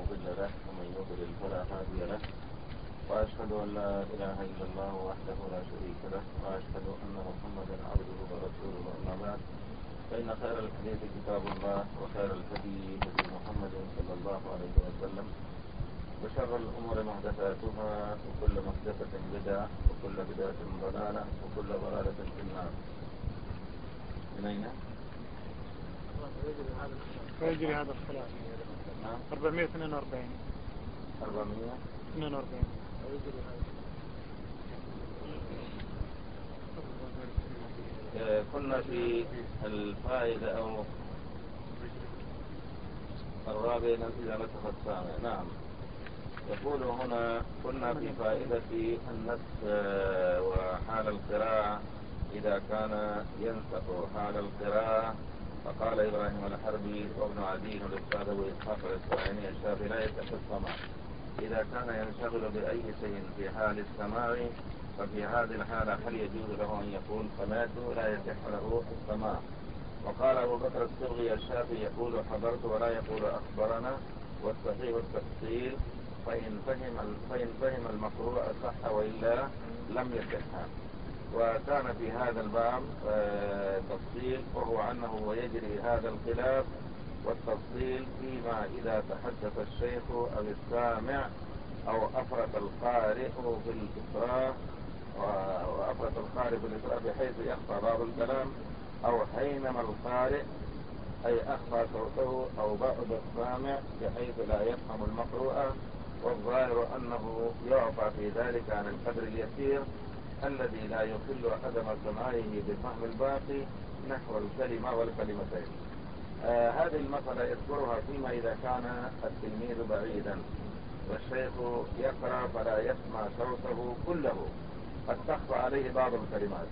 مضل له ومن يضلل فلا هادي له، وأشهد أن لا إله إلا الله وحده لا شريك له، وأشهد أن محمدا عبده ورسوله. أما بعد، فإن خير الحديث كتاب الله، وخير الهدي هدي محمد صلى الله عليه وسلم، وشر الأمور محدثاتها، وكل محدثة بدعة، وكل بدعة ضلالة، وكل ضلالة في النار. من أين؟ فيجري هذا الخلاف. 442 كنا في الفائدة أو الرابع إذا نسخ السامع. نعم، يقول هنا كنا في فائدة النسخ وحال القراءة إذا كان ينسخ حال القراءة. فقال إبراهيم الحربي وابن عدي الأستاذ وإسحاق الإسرائيلي الشافعي لا يصح السماع إذا كان ينشغل بأي شيء في حال السماع. ففي هذه الحالة هل يجوز له أن يقول سمعت؟ لا يصح له السماع. وقال أبو بكر الصبغي الشافعي يقول حضرت ولا يقول أخبرنا، والصحيح التفصيل، فإن فهم المقروء صح وإلا لم يصح. وكان في هذا الباب تفصيل، وهو عنه ويجري هذا الخلاف، والتفصيل فيما إذا تحدث الشيخ أو السامع أو أفرط القارئ في الإسراء، وأفرط القارئ في الإسراء بحيث يخفى بعض الكلام، أو حينما القارئ أي أخفى صوته، أو بعد السامع بحيث لا يفهم المقروء. والظاهر أنه يعفى في ذلك عن القدر اليسير الذي لا يخل عدم سماعه بفهم الباقي نحو الكلمة والكلمتين. هذه المسألة يذكرها فيما إذا كان التلميذ بعيدا والشيخ يقرأ فلا يسمع صوته كله، قد تخفى عليه بعض الكلمات.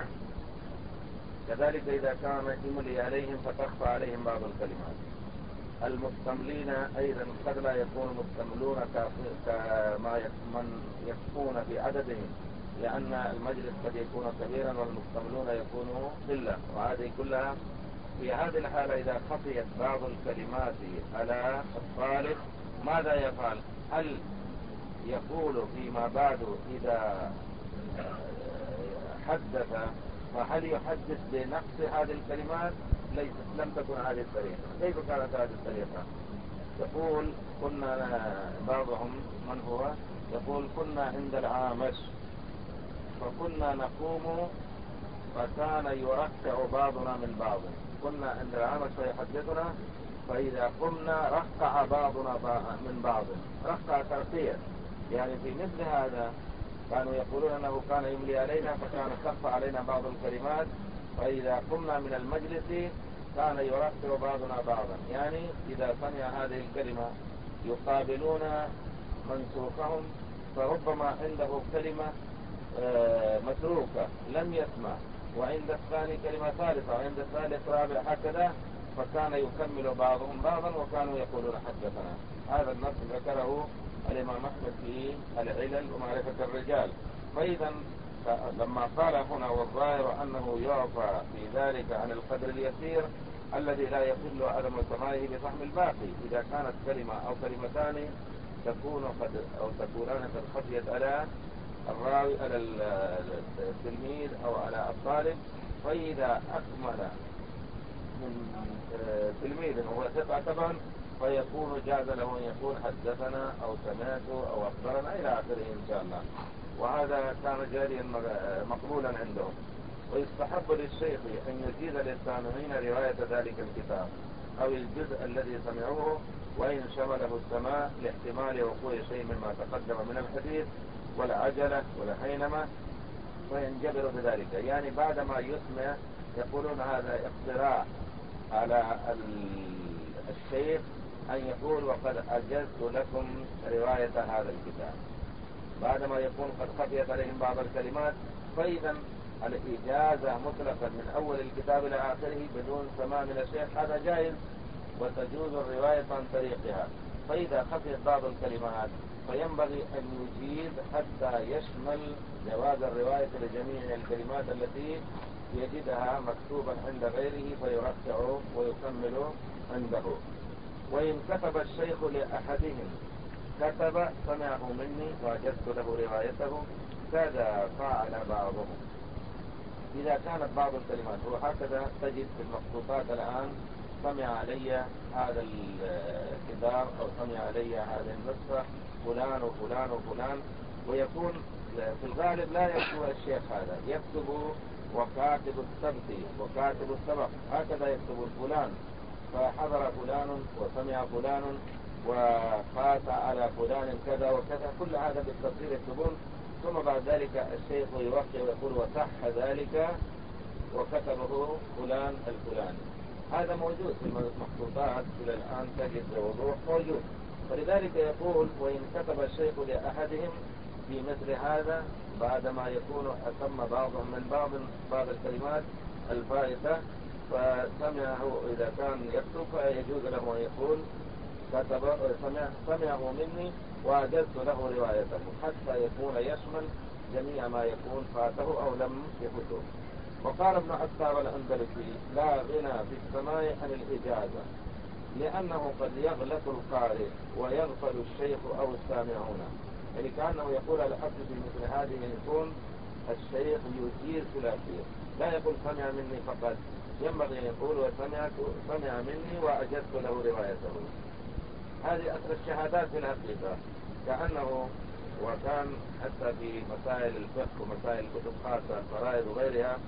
كذلك إذا كان يملي عليهم فتخفى عليهم بعض الكلمات. المستملين أيضا قد لا يكونوا مستملون كما من يكفون في عددهم، لأن المجلس قد يكون كبيرا والمستملون يكونوا قلة. وهذه كلها في هذه الحالة إذا خفيت بعض الكلمات على الطالب ماذا يفعل؟ هل يقول فيما بعد إذا حدث فهل يحدث بنقص هذه الكلمات؟ لم تكن هذه الطريقة. كيف كانت هذه الطريقة؟ يقول كنا بعضهم من هو يقول كنا عند العامش فكنا نقوم فكان يركع بعضنا من بعض. كنا عند العامش فيحدثنا، فإذا قمنا ركع بعضنا من بعض، ركع ترقية. يعني في مثل هذا كانوا يقولون أنه كان يملي علينا فكان خف علينا بعض الكلمات، فإذا قمنا من المجلس كان يركع بعضنا بعضا. يعني إذا سمع هذه الكلمة يقابلون منسوخهم، فربما عنده كلمة متروكة لم يسمع، وعند الثاني كلمة ثالثة، وعند الثالث رابع، هكذا. فكان يكمل بعضهم بعضا وكانوا يقولون حدثنا. هذا النص ذكره الإمام أحمد في العلل ومعرفة الرجال. فإذا لما قال هنا والظاهر أنه يعفى في ذلك عن القدر اليسير الذي لا يخل عدم سماعه بفهم الباقي، إذا كانت كلمة أو كلمتان تكونان قد خفيت على الراوي، على التلميذ أو على الطالب، فإذا أكمل من تلميذ وهو ثقة طبعا فيكون جاز له أن يقول حدثنا أو سمعت أو أخبرنا إلى آخره إن شاء الله. وهذا كان جاريا مقبولا عندهم. ويستحب للشيخ أن يزيد للسامعين رواية ذلك الكتاب أو الجزء الذي سمعوه، وإن شمله السماع لاحتمال وقوع شيء مما تقدم من الحديث والعجلة والحينمة، فينجبر بذلك. يعني بعدما يسمع يقولون هذا اقتراح على الشيخ أن يقول وقد أجزت لكم رواية هذا الكتاب، بعدما يكون قد خفيت عليهم بعض الكلمات. فإذا الإجازة مطلقا من أول الكتاب إلى آخره بدون سماع من الشيخ هذا جائز، وتجوز الرواية عن طريقها. فإذا خفيت بعض الكلمات فينبغي أن يجيز حتى يشمل جواز الرواية لجميع الكلمات التي يجدها مكتوبا عند غيره، فيركع ويكمل عنده. وإن كتب الشيخ لأحدهم كتب سمعه مني وأجزت له روايته كذا فعل بعضهم. إذا كانت بعض الكلمات وهكذا تجد في المخطوطات الآن سمع علي هذا الكتاب أو سمع علي هذه النسخة فلان وفلان وفلان، ويكون في الغالب لا يكتب الشيخ هذا، يكتب وكاتب السبت وكاتب السبق، هكذا يكتب فلان فحضر فلان وسمع فلان وفات على فلان كذا وكذا، كل هذا بالتفصيل يكتبون. ثم بعد ذلك الشيخ يوقع ويقول وصح ذلك وكتبه فلان الفلاني. هذا موجود في المخطوطات إلى الآن، تجد بوضوح موجود. ولذلك يقول وإن كتب الشيخ لأحدهم في مثل هذا بعدما يكون أتم بعضهم من بعض الكلمات الفائتة فسمعه، إذا كان يكتب فيجوز له أن يقول سمعه مني وأجزت له روايته، حتى يكون يشمل جميع ما يكون فاته أو لم يفته. وقال ابن عتاب الأندلسي لا غنى في السماع عن الإجازة، لأنه قد يغلط القارئ ويغفل الشيخ أو السامعون. يعني كأنه يقول الأصل في مثل هذه يكون الشيخ يجير في الأخير، لا يقول سمع مني فقط، ينبغي أن يقول سمع مني وأجزت له روايته. هذه أصل الشهادات في الحقيقة، كأنه وكان حتى في مسائل الفقه ومسائل الكتب خاصة الفرائض وغيرها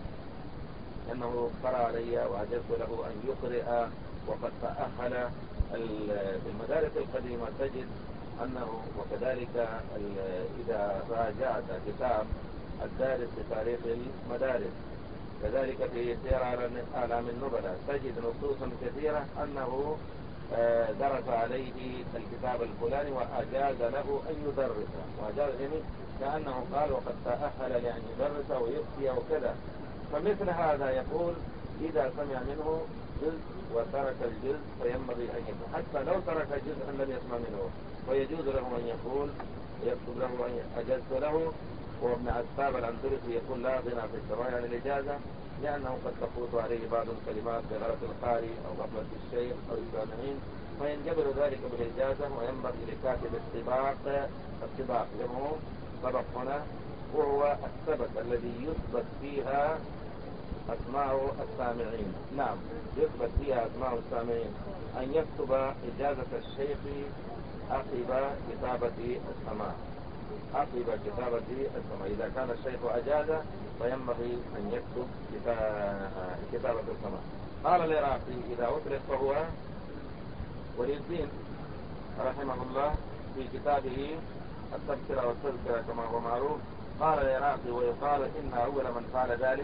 أنه قرأ علي وأجزت له أن يقرأ وقد تأهل. في المدارس القديمة تجد أنه وكذلك إذا راجعت كتاب الدارس بتاريخ المدارس، كذلك في سير أعلام النبلاء تجد نصوصا كثيرة أنه درس عليه الكتاب الفلاني وأجاز له أن يدرس، وأجاز يعني كأنه قال وقد تأهل لأن يدرس ويفتي وكذا. فمثل هذا يقول إذا سمع منه جزء وترك الجزء فينبغي أن يكون، حتى لو ترك جزءا لم يسمع منه ويجوز له أن يقول يكتب له أن أجزت له. وابن عتاب الأندلسي يقول لا غنى في السماع عن الإجازة، لأنه قد تفوت عليه بعض الكلمات بغلط القارئ أو غفلة الشيخ أو السامعين، فينجبر ذلك بالإجازة. وينبغي لكاتب السباق جمعه سبق هنا، وهو السبق الذي يثبت فيها أسماء السامعين، نعم يثبت فيها أسماء السامعين، أن يكتب إجازة الشيخ عقب كتابة السماع، عقب كتابة السماع. إذا كان الشيخ أجازة فينبغي أن يكتب كتابة السماع. قال العراقي إذا أطلق فهو ولي الدين رحمه الله في كتابه التذكرة والتذكرة كما هو معروف، قال العراقي ويقال إن أول من فعل ذلك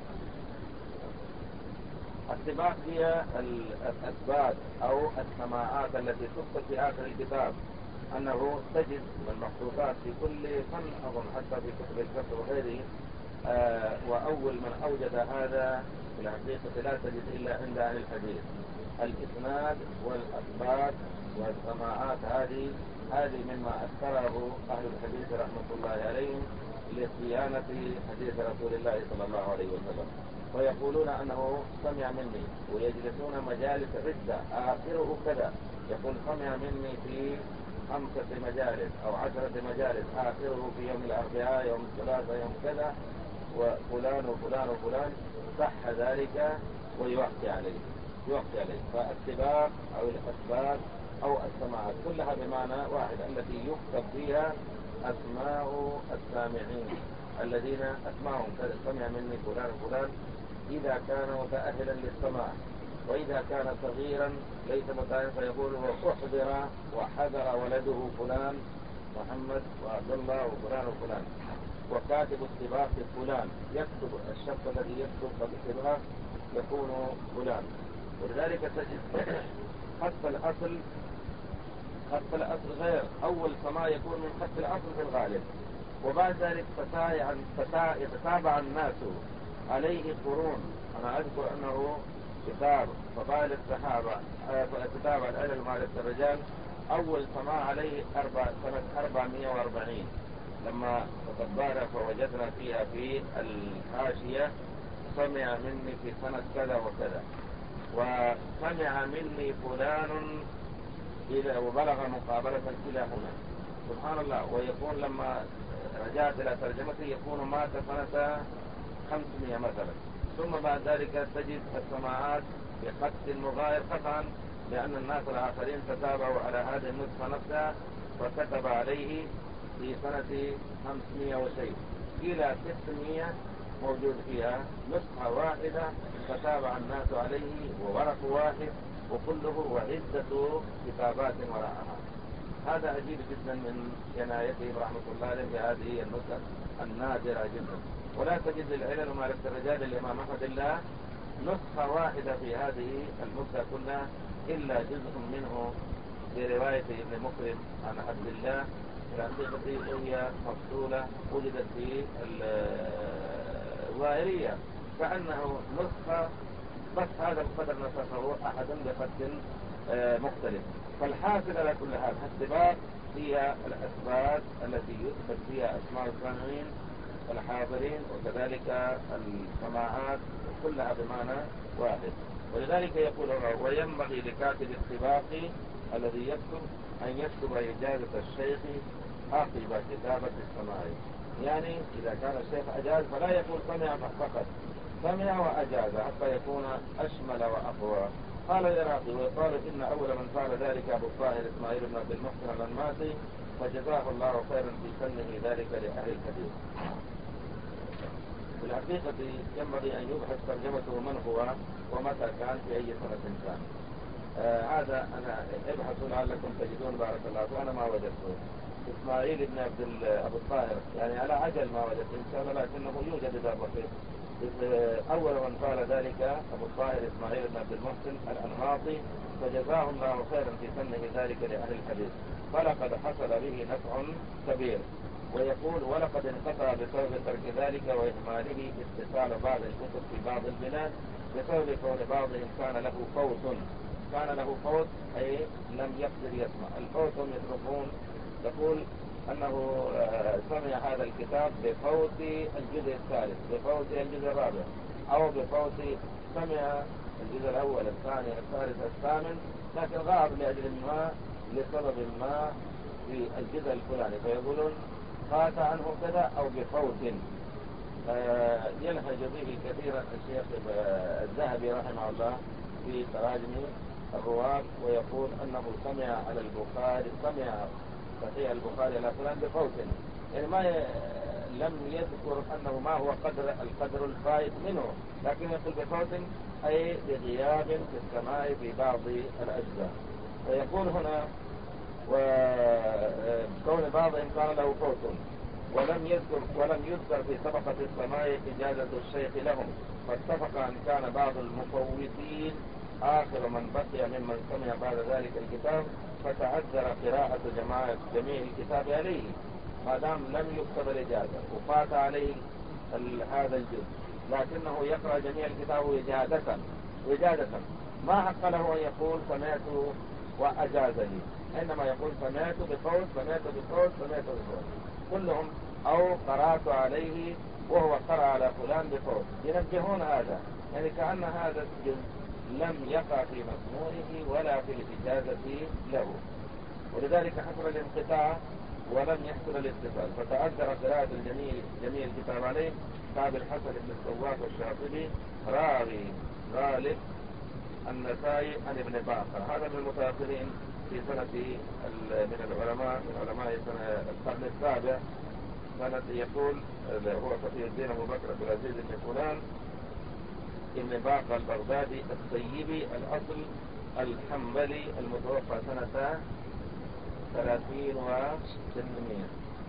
السباق هي الأثبات أو السماعات التي تكتب في آخر الكتاب، أنه تجد المخطوطات في كل فن أظن حتى في كتب الفقه وغيره. وأول من أوجد هذا في الحقيقة لا تجد إلا عند أهل الحديث، الإسناد والأثبات والسماعات هذه مما أثره أهل الحديث رحمة الله عليهم لصيانة حديث رسول الله صلى الله عليه وسلم. ويقولون أنه سمع مني، ويجلسون مجالس عدة آخره كذا، يقول سمع مني في 5 مجالس أو 10 مجالس، آخره في يوم الأربعاء يوم الثلاثاء يوم كذا، وفلان وفلان وفلان، صح ذلك ويوقع عليه. فالسباق أو الأسباب أو السماعات كلها بمعنى واحد، التي يكتب فيها أسماء السامعين الذين أسمعهم سمع مني فلان فلان، إذا كان متأهلا للسماع. وإذا كان صغيرا ليس متأهلا فيقول وأحضر وحضر ولده فلان محمد وعبد الله وفلان وفلان. وكاتب السباق فلان، يكتب الشخص الذي يكتب السباق يكون فلان. ولذلك تجد خط الأصل غير، أول سماع يكون من خط الأصل في الغالب، وبعد ذلك يتتابع الناس عليه قرون. أنا أذكر أنه كتاب فضائل الصحابة تتابع العلم معرفة الرجال، أول سماع عليه سنة 440 لما تطبعنا فوجدنا فيها في الحاشية سمع مني في سنة كذا وكذا، وسمع مني فلان وبلغ مقابلة كلاهما. سبحان الله. ويكون لما رجعت إلى ترجمته يكون مات سنة 500 مثلا. ثم بعد ذلك تجد السماعات بخط مغاير قطعا، لأن الناس الآخرين تتابعوا على هذه النسخة نفسها، فكتب عليه في سنة 500 وشيء إلى 600 موجود فيها نسخة واحدة تتابع الناس عليه، وورق واحد وكله وعدة كتابات وراءها. هذا عجيب جدا من عنايته رحمة الله عليه بهذه النسخ النادرة جدا. ولا تجد للعلل ومعرفة الرجال الإمام أحمد إلا نسخة واحدة في هذه المدة كلها، إلا جزء منه برواية ابن مكرم عن عبد الله الحقيقة وهي مفصولة وجدت في الظاهرية كأنه نسخة، بس هذا القدر نسخه أحد بخط مختلف. فالحاصل على كل هذا السباق هي الأسباب التي يثبت فيها أسماء السامعين الحاضرين، وكذلك السماعات كلها بمعنى واحد. ولذلك يقول وينبغي لكاتب السباق الذي يكتب أن يكتب إجازة الشيخ عقب كتابة السماع. يعني إذا كان الشيخ أجاز فلا يقول سمع فقط، سمع وأجاز حتى يكون أشمل وأقوى. قال العراقي ويقال إن أول من فعل ذلك أبو الطاهر إسماعيل بن عبد المحسن الأنماطي، فجزاه الله خيرا في سنه ذلك لأهل الحديث. في الحقيقة ينبغي أن يبحث ترجمته من هو ومتى كان في أي سنة كان. هذا أنا ابحثوا لعلكم تجدون بارك الله فيكم. أنا ما وجدته. إسماعيل بن أبو الطاهر يعني على عجل ما وجدته إن شاء الله، لكنه يوجد إذا بقيت. أول من قال ذلك أبو الطاهر إسماعيل بن عبد المحسن الأنماطي، فجزاه الله خيرا في سنه ذلك لأهل الحديث، فلقد حصل به نفع كبير. ويقول ولقد انقطع بسبب ترك ذلك وإهماله اتصال بعض الكتب في بعض البلاد بسبب كون بعضهم كان له فوت أي لم يقدر يسمع. الفوت هم يتركون، يقول أنه سمع هذا الكتاب بفوت الجزء الثالث، بفوت الجزء الرابع، أو بفوت سمع الجزء الأول الثاني الثالث الثامن، لكن غاب لأجل ما لسبب ما في الجزء الفلاني، فيقولون فات عنه كذا أو بفوت. يلهج به كثيرا الشيخ الذهبي رحمه الله في تراجم الرواة، ويقول أنه سمع على البخاري، سمع صحيح البخاري على فلان بفوت، يعني ما لم يذكر أنه ما هو القدر الفائت منه، لكن يقول بفوت أي بغياب في السماء في بعض الأجزاء. فيقول هنا وكون بعضهم كان له فوت ولم يذكر في طبقة السماء إجازة الشيخ لهم، فاتفق أن كان بعض المفوتين آخر من بقي ممن سمع بعد ذلك الكتاب، فتعذر قراءة جميع الكتاب عليه ما دام لم يكتب الإجازة وفات عليه هذا الجزء، لكنه يقرأ جميع الكتاب وجادة ما حق له أن يقول سمعت وأجازني، إنما يقول سمعت بفوت كلهم، أو قرأت عليه وهو قرأ على فلان بفوت. ينبهون هذا، يعني كأن هذا الجزء لم يقع في مسموعه ولا في الإجازة له، ولذلك حصل الانقطاع ولم يحصل الاتصال، فتعذر قراءة جميع الكتاب عليه. كعب الحسن بن السواق والشاطبي راوي غالب النسائي عن ابن باقر، هذا من المتأخرين في سنة من علماء القرن السابع، سنة يقول هو صفي الدين أبو بكر عبد العزيز بن فلان ابن باقر البغدادي الطيبي الأصل الحنبلي، المتوفى سنة 30 و600.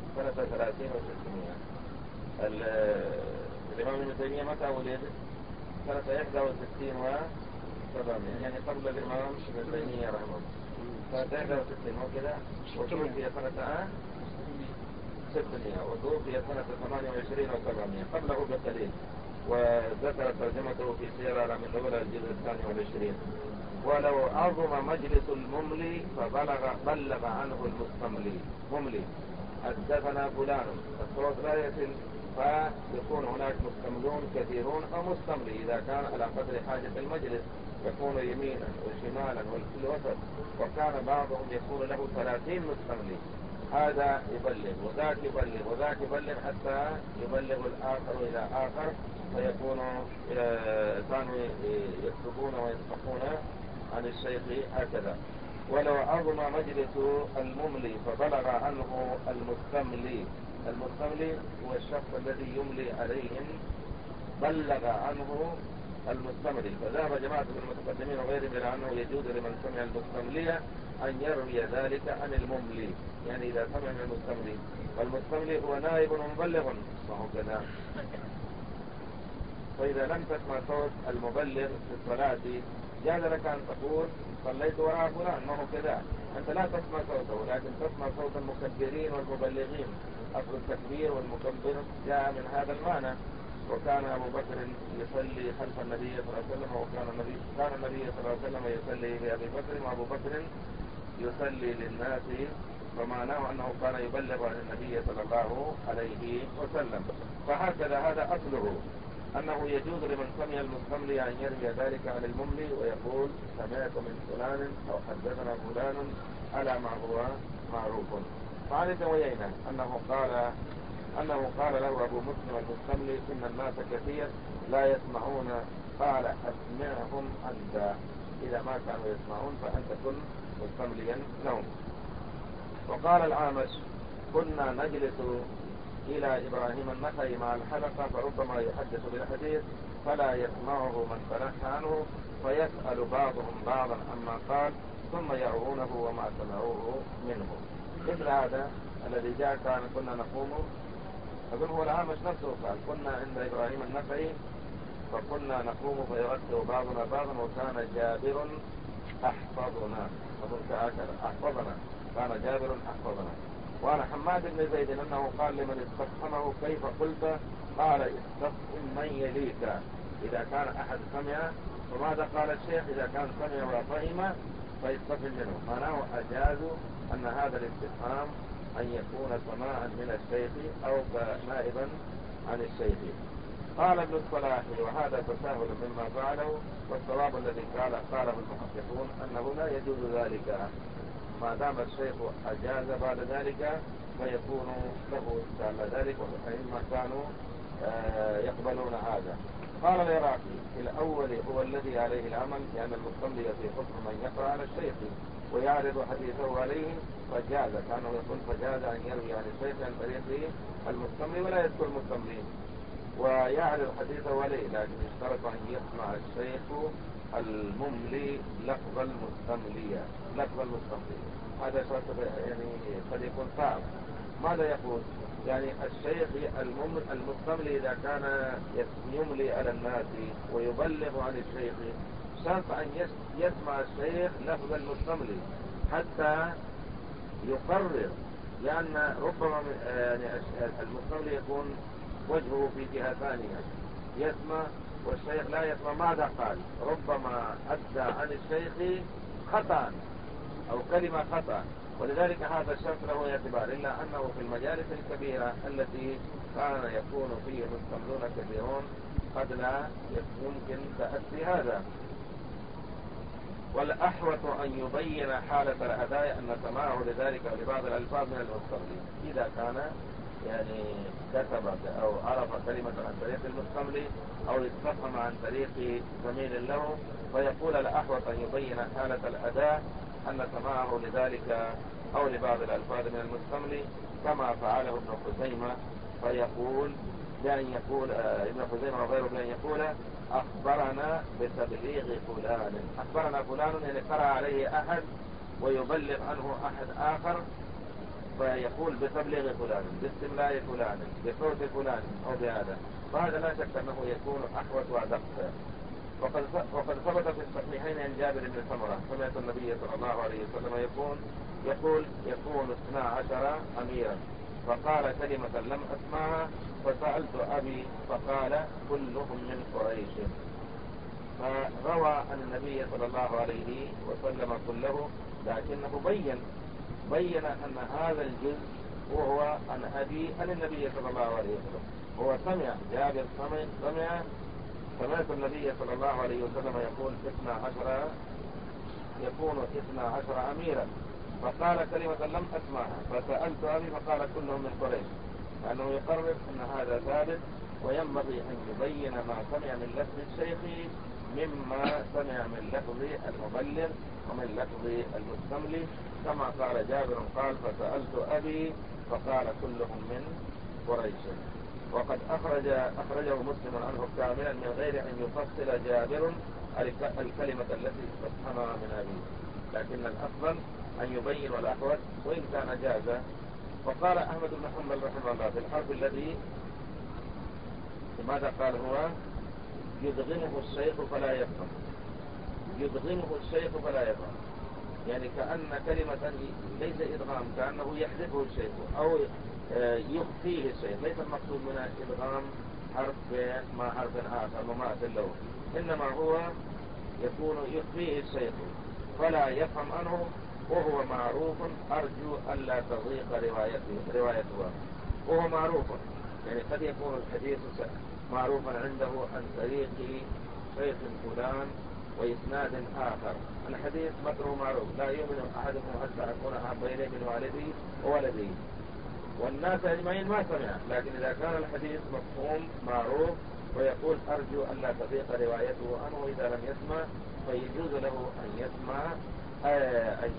الإمام ابن تيمية متى ولد؟ سنة 61 و700، يعني قبل الإمام ابن تيمية رحمه الله سنة 61 وكذا، وتوفي سنة 600 وتوفي سنة 28 و700 قبله بقليل. وذكر ترجمته في سير علم النبلاء الجزء 22. ولو عظم مجلس المملي بلغ عنه المستملي حدثنا فلان، الصوت لا يصل فيكون هناك مستملون كثيرون أو مستملي إذا كان على قدر حاجة المجلس، يكون يمينا وشمالا وفي الوسط، وكان بعضهم يكون له 30 مستملي، هذا يبلغ وذاك يبلغ وذاك يبلغ حتى يبلغ الآخر إلى آخر، فيكون كانوا يكتبون وينطقون عن الشيخ هكذا. ولو عظم مجلس المملي فبلغ عنه المستملي، المستملي هو الشخص الذي يملي عليهم، بلغ عنه المستملي. فذهب جماعة من المتقدمين وغيرهم إلى أنه يجوز لمن سمع المستملي أن يروي ذلك عن المملي، يعني إذا سمع من المستملي، والمستملي هو نائب ومبلغ، وهو كذا. فإذا لم تسمع صوت المبلغ في الصلاة جاز لك أن تقول صليت وراء فلان، ما هو كذا، أنت لا تسمع صوته لكن تسمع صوت المكبرين والمبلغين. أصل التكبير والمكبر جاء من هذا المعنى. وكان أبو بكر يصلي خلف النبي صلى الله عليه وسلم، وكان النبي صلى الله عليه وسلم يصلي لأبي بكر، وأبو بكر يصلي للناس، فمعناه أنه كان يبلغ عن النبي صلى الله عليه وسلم. فهكذا هذا أصله، أنه يجوز لمن سمع المستملي أن يروي ذلك عن المملي ويقول سمعت من فلان أو حدثنا فلان على ما هو معروف. فعن ابن عيينة أنه قال له أبو مسلم المستملي إن الناس كثير لا يسمعون، قال أسمعهم أنت، إذا ما كانوا يسمعون فأنت كن مستمليا لهم. وقال العامش كنا نجلس إلى إبراهيم النخعي مع الحلقة فربما يحدث بالحديث فلا يسمعه من تنحى عنه، فيسأل بعضهم بعضا عما قال ثم يعونه وما سمعوه منه. مثل هذا الذي جاء كنا نقوم، أظن هو العامش نفسه قال كنا عند إبراهيم النخعي فكنا نقوم فيؤثر بعضنا بعضا، وكان جابر أحفظنا، أظن هكذا أحفظنا، كان جابر أحفظنا. وعن حماد بن زيد أنه قال لمن استفهمه كيف قلت، قال استفهم من يليك. إذا كان أحد سمع، وماذا قال الشيخ إذا كان سمع وفهم فيستفهم منه، معناه أجازوا أن هذا الاستفهام أن يكون سماعا من الشيخ أو نائبا عن الشيخ. قال ابن الصلاح وهذا تساهل مما فعله، والصواب الذي قاله المحققون أنه لا يجوز ذلك، ما دام الشيخ أجاز بعد ذلك فيكون له إن شاء الله ذلك، وإما كانوا يقبلون هذا. قال العراقي في الأول هو الذي عليه العمل، لأن المستملي في حكم من يقرأ على الشيخ ويعرض حديثه عليه، فجاز، كانه يقول فجاز أن يروي عن الشيخ عن طريق المستملي ولا يذكر المستملي ويعرض حديثه عليه، لكن اشترط أن يسمع الشيخ المملي لفظ المستملي. هذا شرط يعني قد يكون صعب. ماذا يقول؟ يعني الشيخ المستملي إذا كان يملي على الناس ويبلغ عن الشيخ شرط أن يسمع الشيخ لفظ المستملي حتى يقرر، لأن ربما يعني المستملي يكون وجهه في جهة ثانية، يسمع والشيخ لا يسمع ماذا قال، ربما أدى عن الشيخ خطأ أو كلمة خطأ، ولذلك هذا الشرط له اعتبار، إلا أنه في المجالس الكبيرة التي كان يكون فيه مستملون كثيرون قد لا يمكن تأتي هذا. والأحوط أن يبين حالة الأداء أن سماعه لذلك لبعض الألفاظ من المستملي، إذا كان يعني كتب أو عرف كلمة عن طريق المستملي أو استفهم عن طريق زميل له، فيقول الأحوط أن يبين حالة الأداء أن سماعه لذلك أو لبعض الألفاظ من المستملي، كما فعله ابن خزيمة، فيقول بأن يقول ابن خزيمة وغيره بأن يقول أخبرنا بتبليغ فلان، أخبرنا فلان يعني قرأ عليه أحد ويبلغ عنه أحد آخر، فيقول بتبليغ فلان، باستملاء فلان، بصوت فلان أو بهذا، فهذا لا شك أنه يكون أحوط وأدق. وقد ثبت في الصحيحين عن جابر بن سمرة سمعت النبي صلى الله عليه وسلم يقول يكون 12 أميرا، فقال كلمة لم أسمعها فسألت أبي فقال كلهم من قريش. فروى عن النبي صلى الله عليه وسلم كله، لكنه بين أن هذا الجزء وهو عن أبي عن النبي صلى الله عليه وسلم، هو سمع، جابر سمع سمعت النبي صلى الله عليه وسلم يقول 12 يكون 12 أميرا، فقال كلمة لم أسمعها، فسألت أبي فقال كلهم من قريش، لأنه يقرر أن هذا ثابت، وينبغي أن يبين ما سمع من لفظ الشيخ مما سمع من لفظ المبلغ ومن لفظ المستملي، كما قال جابر قال فسألت أبي فقال كلهم من قريش. وقد أخرجه مسلم عنه كاملا من غير أن يفصل جابر الكلمة التي استفهمها من أبيه، لكن الأفضل أن يبين والأحوط وإن كان جازا. وقال أحمد بن حنبل رحمه الله في الحرف الذي ماذا قال هو يدغمه الشيخ فلا يفهم، يدغمه الشيخ فلا يفهم، يعني كأن كلمة ليس إدغام، كأنه يحذفه الشيخ أو يخفيه الشيء، ليس المقصود من إدغام حرف مع حرف آخر مماثل له، إنما هو يكون يخفيه الشيخ فلا يفهم عنه، وهو معروف، أرجو ألا تضيق روايته، وهو معروف، يعني قد يكون الحديث معروفا عنده عن طريق شيخ فلان وإسناد آخر، الحديث متنه معروف، لا يؤمن أحدكم حتى أكون أحب إليه من والدي وولدي، والناس أجمعين ما سمع، لكن إذا كان الحديث مفهوم معروف ويقول أرجو أن لا تضيق روايته عنه إذا لم يسمع، فيجوز له أن يسمع أن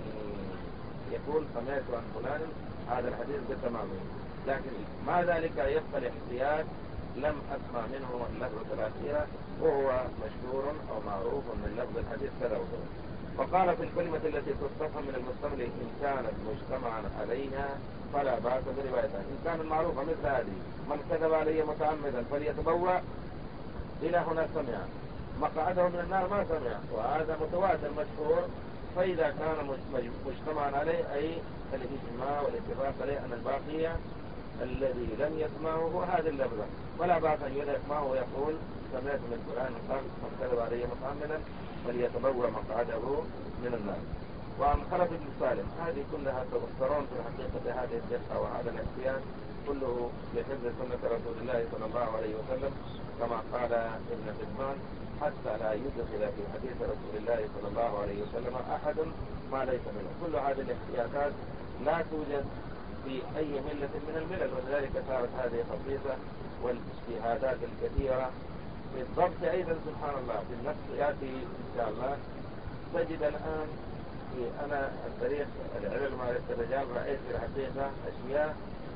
يقول سمعت عن فلان هذا الحديث بالتمام، لكن ما ذلك يبقى الاحتياج لم أسمع منه اللفظة الأخيرة، وهو مشهور أو معروف من لفظ الحديث كذا وكذا. وقال في الكلمة التي تستفهم من المستملي إن كانت مجتمعا عليها فلا بأس بروايتها، إن كان معروفة مثل هذه من كذب علي متعمدا فليتبوأ، إلى هنا سمع، مقعده من النار ما سمع، وهذا متواتر مشهور، فإذا كان مجتمعا عليه أي الإجماع والاتفاق عليه أن الباقية الذي لم يسمعه هو هذه اللفظة، ولا بأس أن يسمعه ويقول سمعت من فلان قال من كذب علي متعمدا فليتبوأ مقعده من النار. وعن خلف بن سالم، هذه كلها ترون في حقيقة هذه الدقة وهذا الاحتياج كله لحفظ سنة رسول الله صلى الله عليه وسلم، كما قال ابن حبان حتى لا يدخل في حديث رسول الله صلى الله عليه وسلم أحد ما ليس منه. كل هذه الاحتياجات لا توجد في أي ملة من الملل، ولذلك صارت هذه خصيصة، والاجتهادات الكثيرة في الضبط أيضا سبحان الله في النفس يأتي إن شاء الله. تجد الآن في أنا الطريق العلم معرفة الرجال رأيت في الحقيقة أشياء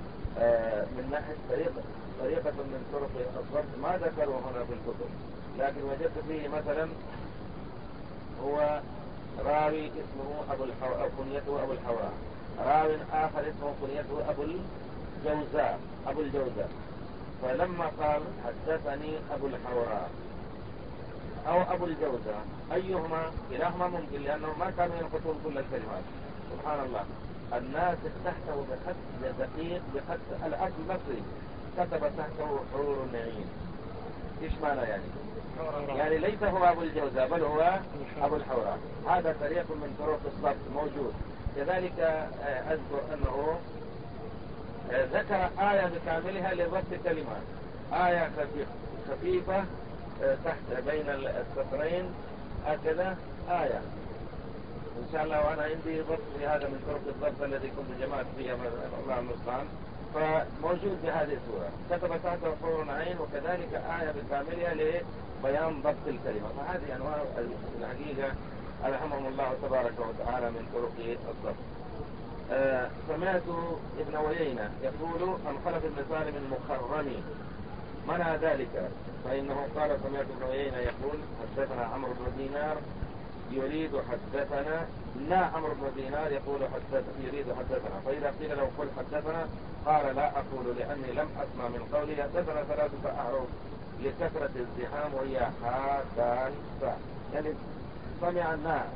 من ناحية طريقة من طرق الضبط ما ذكروا هنا في الكتب، لكن وجدت فيه مثلا هو راوي اسمه أبو الحوراء أو كنيته أبو الحوراء، راوي آخر اسمه كنيته أبو الجوزاء، فلما قال حدثني أبو الحوراء أو أبو الجوزاء أيهما كلاهما ممكن، لأنه ما كانوا ينقطون كل الكلمات. سبحان الله، الناس تحته بخط دقيق، بخط الأصل مصري كتب تحته حور النعيم. إيش معنى يعني ليس هو أبو الجوزاء بل هو أبو الحوراء. هذا طريق من طرق الضبط موجود. كذلك أذكر أنه ذكر آية بكاملها لضبط كلمات، آية خفيفة تحت بين السطرين هكذا آية إن شاء الله، وأنا عندي ضبط في هذا من طرق الضبط الذي كنت جمعت فيها الله المستعان، فموجود بهذه الصورة كتب تحته حور عين، وكذلك آية بكاملها لبيان ضبط الكلمة. فهذه أنواع الحقيقة ألهمهم الله تبارك وتعالى من طرق الضبط. سمعت ابن عيينة يقول عن خلف بن سالم المخرمي منع ذلك، فإنه قال سمعت ابن عيينة يقول حدثنا عمرو بن دينار يريد حدثنا، لا عمرو بن دينار يقول يريد حدثنا، فإذا قيل له قل حدثنا قال لا أقول لأني لم أسمع من قوله حدثنا 3 أحرف لكثرة الزحام وهي ها دال فا، يعني سمع الناس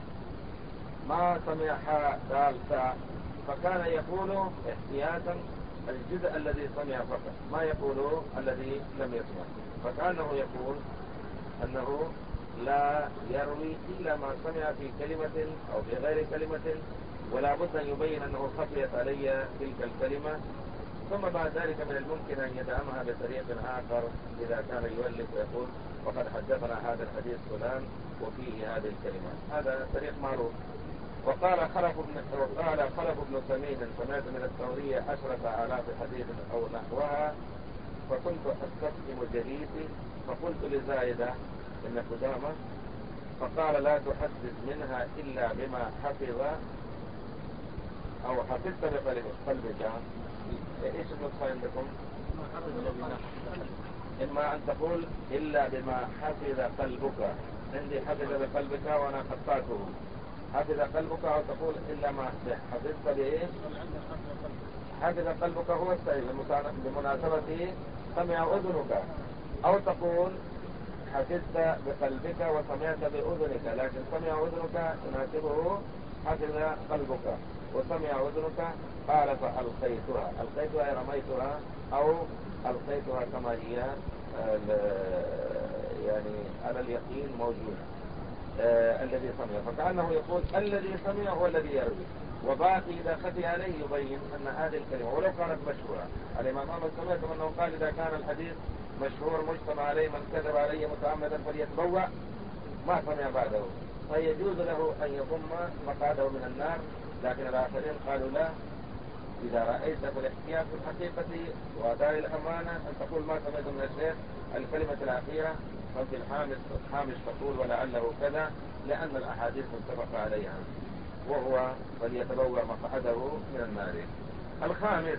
ما سمع ها دال فا، فكان يقول احتياطا الجزء الذي سمع فقط، ما يقول الذي لم يسمع، فكانه يقول أنه لا يروي إلا ما سمع في كلمة أو في غير كلمة، ولا بد أن يبين أنه خفيت علي تلك الكلمة ثم بعد ذلك من الممكن أن يدعمها بطريق آخر إذا كان يولف ويقول وقد حدثنا هذا الحديث فلان وفيه هذه الكلمات. هذا طريق معروف. وقال خلف بن سمين سمعت من الثورية 10,000 حديث أو نحوها، فكنت أستسلم جليسي فقلت لزايدة بن قدامة فقال لا تحدث منها إلا بما حفظ أو حفظت بقلبك. إيش النسخة عندكم؟ إما أن تقول إلا بما حفظ قلبك، عندي حفظ بقلبك وأنا خطاته حفظ قلبك، أو تقول إلا ما حفظت بإيش؟ حفظ قلبك هو السيد بمناسبة سمع أذنك، أو تقول حفظت بقلبك وسمعت بأذنك، لكن سمع أذنك يناسبه حفظ قلبك وسمع أذنك. قال فألقيتها رميتها أو ألقيتها كما هي يعني على اليقين موجود الذي سمع، فكأنه يقول الذي سمع هو الذي يروي، وباقي إذا خفي عليه يبين أن هذه الكلمة ولو كانت مشهورة. الإمام أحمد سمعتم أنه قال إذا كان الحديث مشهور مجتمع عليه من كذب علي متعمدا فليتبوأ ما سمع بعده، فيجوز له أن يضم مقعده من النار. لكن الآخرين قالوا لا، إذا رأيت بالاحتياط في الحقيقة وأداء الأمانة أن تقول ما سمعت من الشيخ الكلمة الأخيرة، ففي الحامش تقول ولعله كذا، لأن الأحاديث متفق عليها، وهو فليتبوأ مقعده من النار. الفرع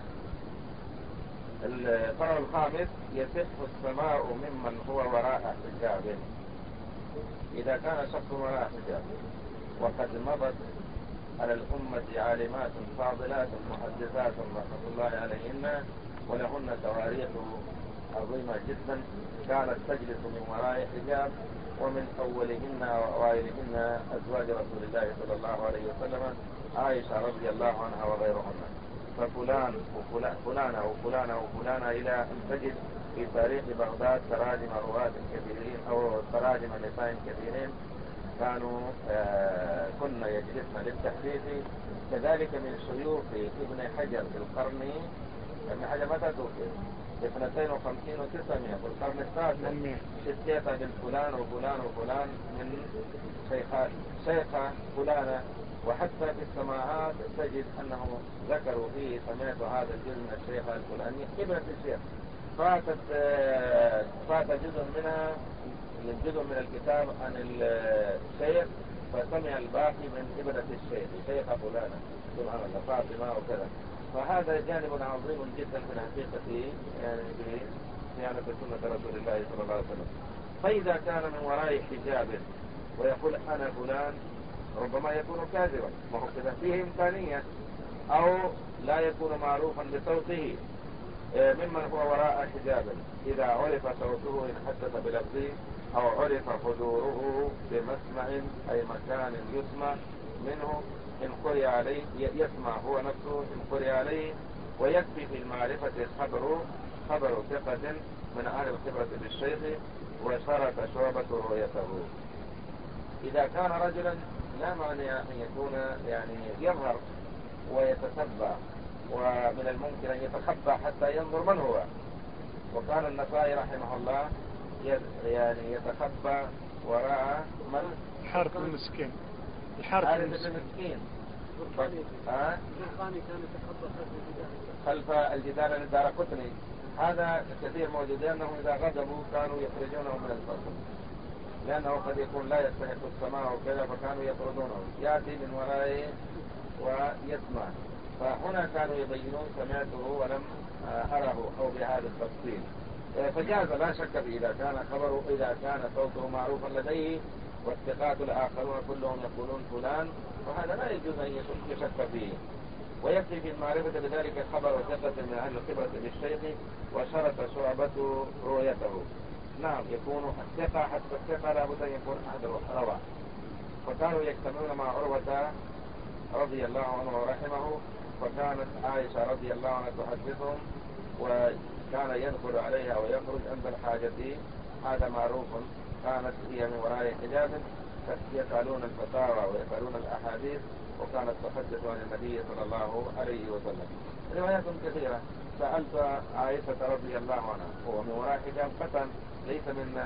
الخامس يصح السماع ممن هو وراء حجاب. إذا كان شخص وراء حجاب وقد مضت على الأمة عالمات فاضلات محدثات رحمة الله عليهن ولهن تواريخ عظيمة جدا، كانت تجلس من وراء حجاب، ومن أولهن وأوائلهن أزواج رسول الله صلى الله عليه وسلم عائشة رضي الله عنها وغيرهن. ففلان وفلانة وفلانة وفلانة إلى أن تجد في تاريخ بغداد تراجم رواة كثيرين أو تراجم نساء كثيرين كنا يجلسن للتحديث. كذلك من شيوخ ابن حجر في القرن، ابن حجر متى توفي؟ 52 و900 في القرن التاسع، شتيت بالفلان وفلان وفلان من شيخة فلانة. وحتى في السماعات تجد أنه ذكروا فيه سمعت هذا الجزء من الشيخة الفلانية ابنة الشيخ، فات جزء من الكتاب عن الشيخ فسمع الباقي من ابنة الشيخ شيخة فلانة سبحان الله فاطمة وكذا. فهذا جانب عظيم جدا في الحقيقة يعني بصيانة سنة رسول الله صلى الله عليه وسلم. فإذا كان من وراء حجاب ويقول أنا فلان ربما يكون كاذبا، ما هو كذا فيه إمكانية، أو لا يكون معروفا بصوته ممن هو وراء حجاب. إذا عرف صوته إن حدث بلفظه أو عرف حضوره بمسمع أي مكان يسمع منه إن قرئ عليه يسمع هو نفسه إن قرئ عليه، ويكفي في المعرفة خبر ثقة من أهل الخبرة بالشيخ وشرط شعبة رؤيته. إذا كان رجلا لا معنى أن يكون يعني يظهر ويتتبع، ومن الممكن أن يتخبى حتى ينظر من هو. وكان النسائي رحمه الله يعني يتخبى وراء من؟ الحارث المسكين. المسكين. البرقاني كان يتخبى خلف الجدار للدار قطني. هذا كثير موجود، لأنه إذا غضبوا كانوا يخرجونه من الفصل، لأنه قد يكون لا يستحق السماع وكذا، فكانوا يطردونه، يأتي من ورائه ويسمع. فهنا كانوا يبينون سمعته ولم أره أو بهذا التفصيل. فجاز لا شك فيه إذا كان صوته معروفا لديه والثقات الآخرون كلهم يقولون فلان، وهذا لا يجوز أن يشك فيه. ويكفي في المعرفة بذلك خبر ثقة من أهل الخبرة بالشيخ وشرط شعبة رؤيته. نعم يكون الثقة، حتى الثقة لابد أن يكون أحد رواه. فكانوا يجتمعون مع عروة رضي الله عنه ورحمه، فكانت عائشة رضي الله عنها تحدثهم وكان يدخل عليها ويخرج عند الحاجة، هذا معروف. كانت هي من وراء حجاب يسألون الفتاوى ويسألون الأحاديث، وكانت تحدث عن النبي صلى الله عليه وسلم. روايات كثيرة. سألت عائشة رضي الله عنها، هو من وراء حجاب قطعا، ليس من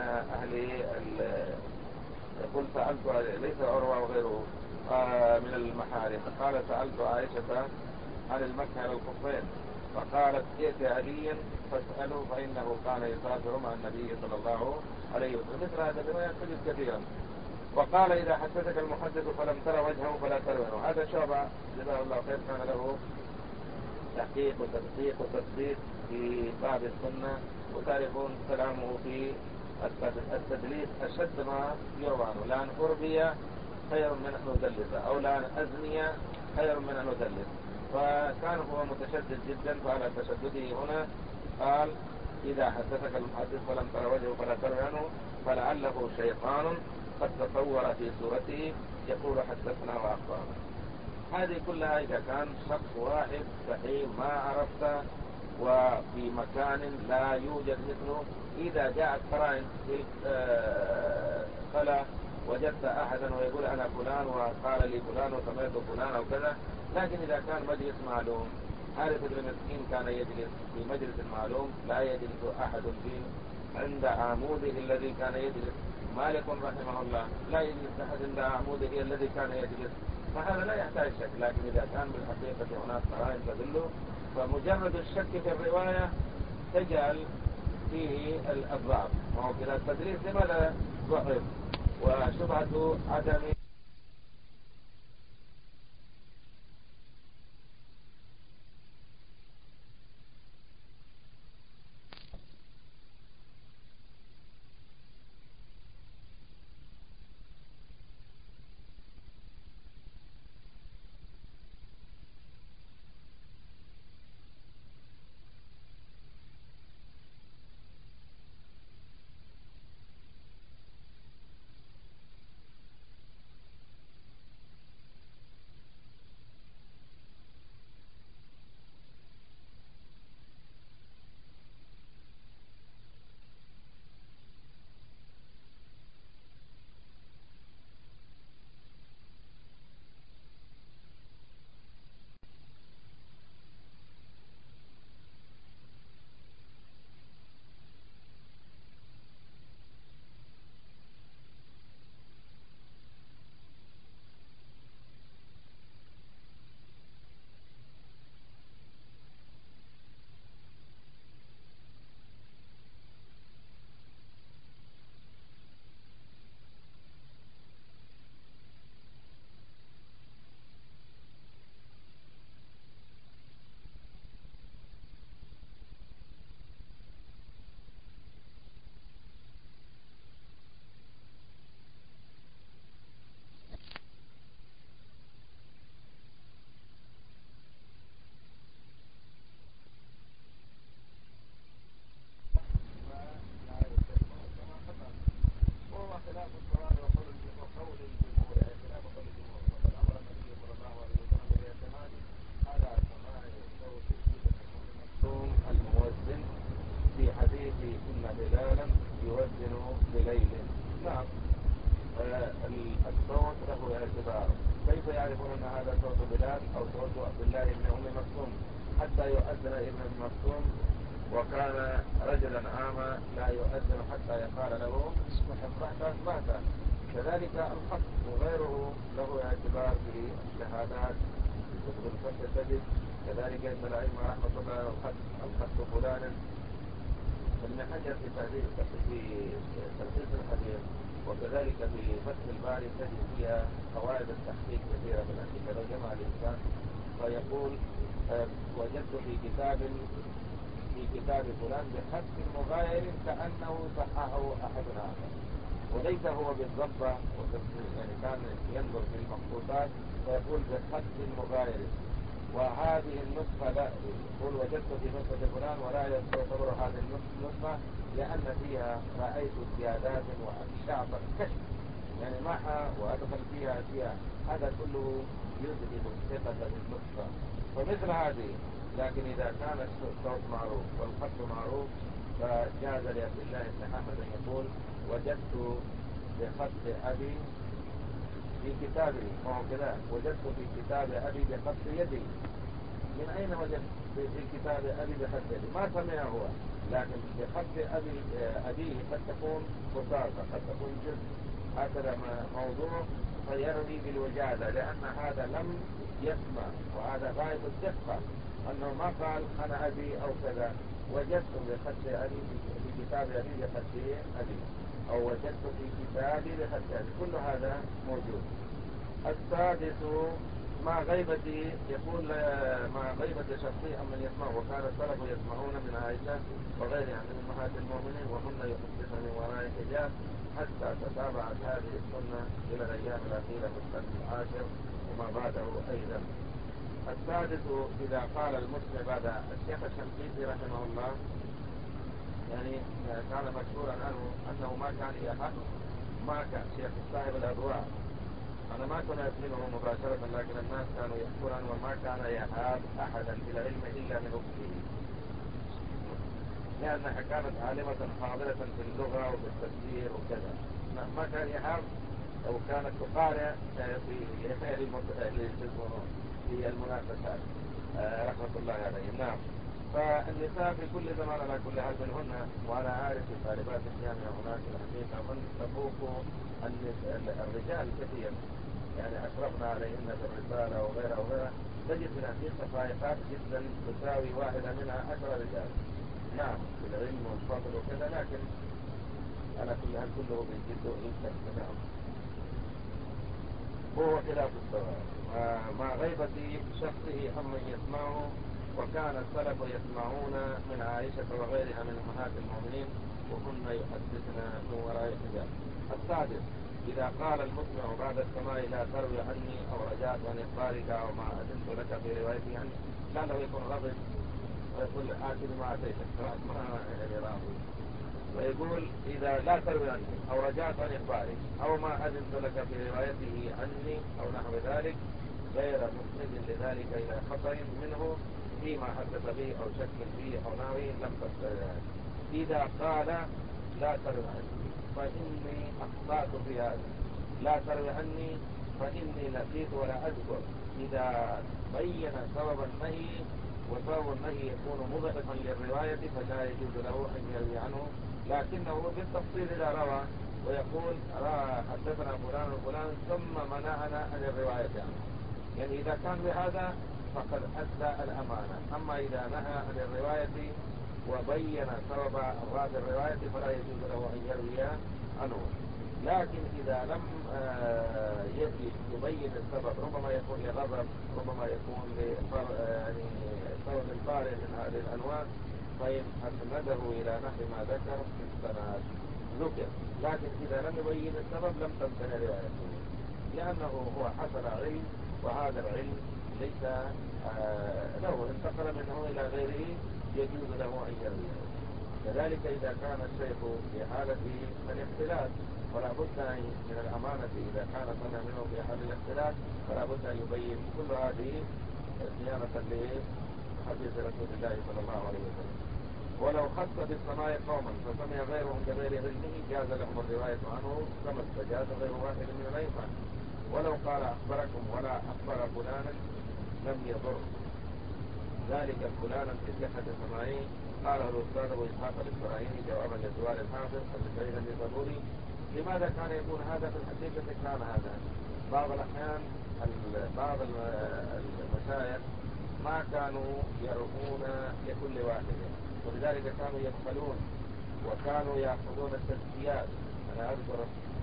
قل سألت، ليس عروة وغيره من المحارم. قال سألت عائشة عن المسح على الخفين، فقالت ائت عليا فاسأله فإنه كان يسافر مع النبي صلى الله عليه وسلم. مثل هذا الروايات تجد كثيرا. وقال إذا حدثك المحدث فلم تر وجهه فلا تروه. هذا شعبة جزاه الله خير كان له تحقيق وتدقيق وتثبيت في باب السنة، وتعرفون كلامه في التدليس أشد ما يروى عنه، لأن أربي خير من أن ندلس، أو لأن أزني خير من أن ندلس. فكان هو متشدد جدا، فعلى تشدده هنا قال إذا حدثك المحدث فلم تر وجهه فلا تروي عنه، فلعله شيطان قد تصور في صورته يقول حدثنا وأخبرنا. هذه كلها إذا كان شخص واحد صحيح ما عرفت وفي مكان لا يوجد مثله. إذا جاءت قرائن فلا وجدت أحدا ويقول أنا فلان وقال لي فلان وسمعت فلان أو كذا. لكن إذا كان مجلس معلوم، حارث بن مسكين كان يجلس في مجلس معلوم لا يجلس أحد فيه، عند عموده الذي كان يجلس. مالك رحمه الله لا يجلس أحد عند عموده الذي كان يجلس، فهذا لا يحتاج شك. لكن إذا كان بالحقيقة هناك قرائن تدل، فمجرد الشك في الرواية تجعل فيه الضعف. وهو كذا التدليس لماذا ضعف؟ وشبهة عدم الصوت له اعتبار. كيف يعرفون ان هذا صوت بلال او صوت عبد الله بن ام مكتوم حتى يؤذن ابن مكتوم، وكان رجلا عاما لا يؤذن حتى يقال له اصبحت. كذلك الخط وغيره له اعتبار في الشهادات في كتب الفقه تجد. كذلك ابن الائمه رحمه الله على الخط فلان. ابن حجر في تلخيص الحديث وكذلك في فتح الباري تجد فيها قواعد التحقيق كثيرة من أجل لو جمع الإنسان فيقول وجدت في كتاب فلان بخط مغاير كأنه صححه أحد آخر، وليس هو بالضبط. يعني كان ينظر في المخطوطات فيقول بخط مغاير، وهذه النسخة لا يقول وجدت في نسخة فلان ولا يعتبر هذه النسخة لأن فيها رأيت زيادات وشعب كشف، يعني محى وأدخل فيها أشياء. هذا كله يذهب الثقة بالنسخة. فمثل هذه، لكن إذا كان الصوت معروف والخط معروف فجاز لعبد الله بن حمد أن يقول وجدت بخط أبي في كتابي، وهو كذا وجدت في كتاب أبي بخط يدي. من أين وجدت؟ في كتاب أبي بخط أبي، ما سمع هو، لكن بخط أبيه قد تكون بساطة، قد تكون جزء هكذا موضوع، فيروي بالوجادة، لأن هذا لم يسمع، وهذا غاية الدقة، أنه ما قال أنا أبي أو كذا، وجدت بخط أبي في كتاب أبي بخط أبي، أو وجدت في كتابي بخط أبي، كل هذا موجود. السادس مع غيبة، يقول مع غيبة شخصي من يسمع، وكان السلف يسمعون من عائشة وغيرها من أمهات المؤمنين وهن يحدثن من وراء الحجاب، حتى تتابعت هذه السنة إلى الأيام الأخيرة في القرن العاشر وما بعده أيضا. السادس إذا قال المسلم بعد الشيخ الشنقيطي رحمه الله، يعني كان مشهورا عنه أنه ما كان يحق، ما كان شيخ صاحب الأضواء، أنا ما كنت أسمنه مباشرة، لكن الناس كانوا يحكون عنه وما كان يهاب أحدا في العلم إلا من أخته، لأنها كانت عالمة حاضرة في اللغة وفي التفسير وكذا، ما كان يهاب، أو كانت تقارئ في المنافسات رحمة الله عليهم. نعم. فالنساء في كل زمان على كل حال منهن، وأنا عارف في طالبات الجامعة هناك الحقيقة من تفوق الرجال كثير، يعني أشرفنا عليهن في الرسالة وغيرها وغيرها، تجد من الحقيقة فائقات جدا تساوي واحدة منها 10 رجال. نعم في العلم والفضل وكذا، لكن على كل حال كله بالجد والكسب. نعم. وهو خلاف الصواب مع غيبة شخصه عمن يسمعه، وكان السلف يسمعون من عائشة وغيرها من أمهات المؤمنين وهن يحدثن من وراء الحجاب. السادس إذا قال المسمع بعد السماع لا تروي عني أو رجعت عن إخبارك أو ما أذنت لك في روايتي عني، لعله يكون غضب ويقول آتي بما أتيتك، ما يعني راضي، ويقول إذا لا تروي عني أو رجعت عن إخباري أو ما أذنت لك في روايته عني أو نحو ذلك، غير مسند لذلك إلى خطأ منه فيما حدث به أو شك فيه أو نحوه لم تستطع. إذا قال لا تروي عني فإني أخطأت في هذا، لا تروي عني فإني نسيت ولا أذكر، إذا بين سبب النهي وسبب النهي يكون مضعفا للرواية فلا يجوز له أن يروي عنه، لكنه بالتفصيل إذا روى ويقول حدثنا فلان وفلان ثم منعنا عن الرواية عنه، يعني إذا كان بهذا فقد أدى الأمانة. أما إذا نهى عن الرواية وبين سبب أغراض الرواية فلا يجوز له أن يروي عنه. لكن إذا لم يبين السبب، ربما يكون لغضب، ربما يكون لسبب طارئ من هذه الأنواع، فإن أسنده إلى نحو ما ذكر في السند ذكر، لكن إذا لم يبين السبب لم تمتنع روايته، لأنه هو حصل علم وهذا العلم ليس له، انتقل منه إلى غيره يجوز له أن يرويه. كذلك إذا كان الشيخ في حالة الاختلاف فلا بد من الأمانة، إذا كان سمع منه في حال الاختلاف فلا بد أن يبين كل هذه صيانة لحديث رسول الله صلى الله عليه وسلم. ولو خص بالسماع قوما فسمع غيرهم بغير علمه جاز لهم الرواية عنه كما استجاز غير واحد من الأئمة، ولو قال أخبركم ولا أخبر فلانا لم يضر ذلك فلانا في صحة سماعه. قاله الأستاذ أبو إسحاق الإسرائيلي جوابا لسؤال الحافظ سعيد النسابوري لماذا كان يكون هذا؟ في الحقيقة كان هذا بعض الأحيان بعض المشايخ ما كانوا يرؤون لكل واحد، ولذلك كانوا يبخلون وكانوا يأخذون التزكيات. أنا أذكر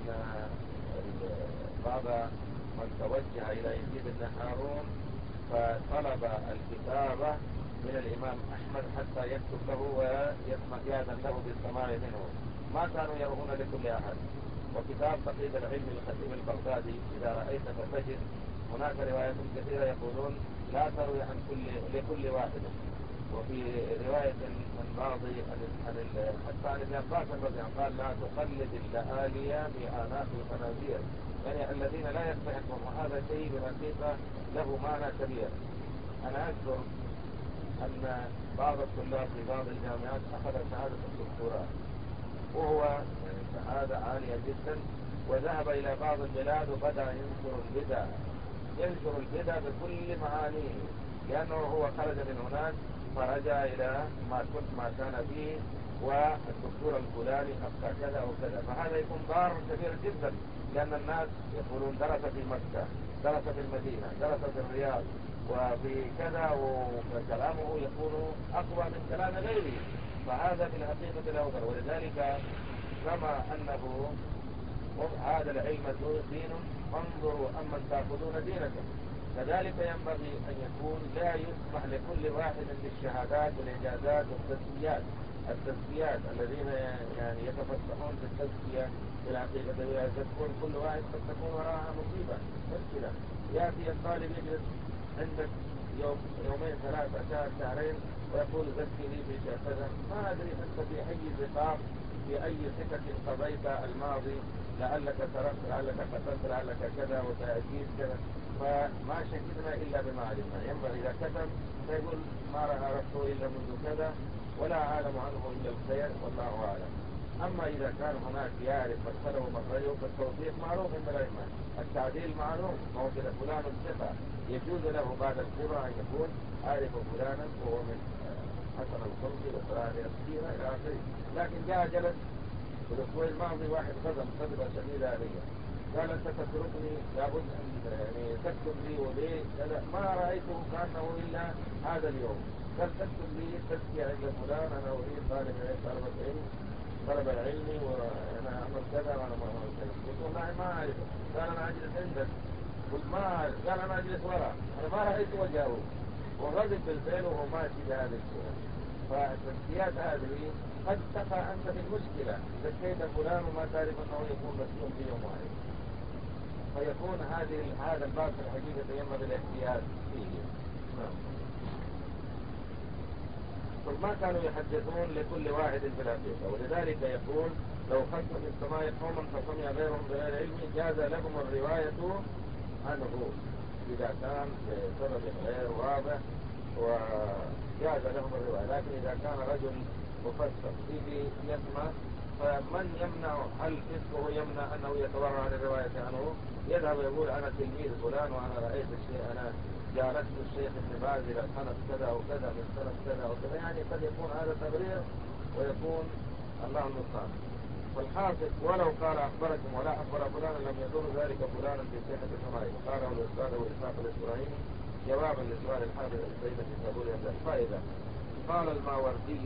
أن بعض من توجه إلى يزيد بن هارون فطلب الكتابة من الإمام أحمد حتى يكتب له ويسمع يأذن له بالسماع منه، ما كانوا يرؤون لكل أحد. وكتاب تقييد العلم للخطيب البغدادي إذا رأيت فتجد هناك روايات كثيرة يقولون لا تروي عن لكل واحد، وفي رواية من بعض حتى عن ابن عباس رضي الله عنه قال لا تقلد اللآلي في آناق الخنازير، يعني الذين لا يستحقون، وهذا شيء بالحقيقة له معنى كبير. أنا أذكر أن بعض الطلاب في بعض الجامعات أخذ شهادة الدكتوراه وهو يعني شهادة عالية جدا، وذهب إلى بعض البلاد وبدأ ينشر البدع بكل معانيه، لأنه هو خرج من هناك فرجع إلى ما كان فيه، والدكتور الفلاني أفتى كذا أو كذا، فهذا يكون ضار كبير جدا، لأن الناس يقولون درس في مكة، درس في المدينة، درس في الرياض وفي كذا، وكلامه يكون أقوى من كلام غيره، فهذا في الحقيقة لا يضر. ولذلك كما أنه هذا العلم دين فانظروا أمن تأخذون دينكم، كذلك ينبغي أن يكون لا يسمح لكل واحد بالشهادات والإجازات التزكيات الذين يعني يتفسحون في التزكية في الحقيقة ويزكون كل واحد، قد تكون وراءها مشكلة. يأتي الطالب يجلس عندك يومين ثلاثة شهرين ويقول زكي لي في كذا، ما أدري أنت في أي زقاق في أي سكك قضيت الماضي، لعلك سرقت، لعلك قتلت، لعلك كذا وتأجيل كذا، فما شهدنا إلا بما علمنا. ينبغي إذا كتب فيقول ما عرفته إلا منذ كذا ولا أعلم عنه إلا الخير والله أعلم. أما إذا كان هناك يعرف مدخله ومخرجه فالتوثيق معروف عند الأئمة، التعديل معروف، ما هو كذا فلان الثقة يجوز له بعد الخبرة أن يكون عارف فلانا وهو من حسن الخلق وفلان السيرة إلى آخره. لكن جاء جلس الأسبوع الماضي واحد غضبة شديدة علي، قال أنت تتركني لابد أن يعني تكتب لي وليه كذا، ما رأيته كأنه إلا هذا اليوم، قال تكتب لي تزكية عند فلان، أنا أريد طلب العلمي وأنا أعمل كذا وأنا ما أعمل كذا. قلت والله ما أعرفه، قال أنا أجلس عندك، قلت ما أعرف، قال أنا أجلس وراء، أنا ما رأيت وجهه، وغضب بالفعل وهو ماشي بهذه الصورة. فالتزكيات هذه قد تقع أنت في المشكلة، زكيت فلان وما تعرف أنه يكون مسؤول في يوم واحد، فيكون هذا الباب في الحقيقة ينبغي الاحتياط فيه. ما كانوا يحدثون لكل واحد في الحقيقة، ولذلك يقول لو خص من السماء قوما فسمع غيرهم بغير علم جاز لهم الرواية عنه إذا كان بسبب غير واضح وجاز لهم الرواية. لكن إذا كان رجل مفسر يجي يسمع، فمن يمنع؟ هل فسقه يمنع أنه يتورع عن الرواية عنه؟ يذهب يقول أنا تلميذ فلان وأنا رأيت الشيء، أنا جالست الشيخ ابن باز إلى سنة كذا وكذا من سنة كذا وكذا، يعني قد يكون هذا تبرير ويكون الله المستعان. فالحاصل ولو قال أخبركم ولا أخبر فلانا لم يدور ذلك فلانا في صحة سمائه. قاله الأستاذ أبو إسحاق الإسرائيلي جوابا لسؤال الحافظ السيد في كابول عند الفائدة. قال الماوردي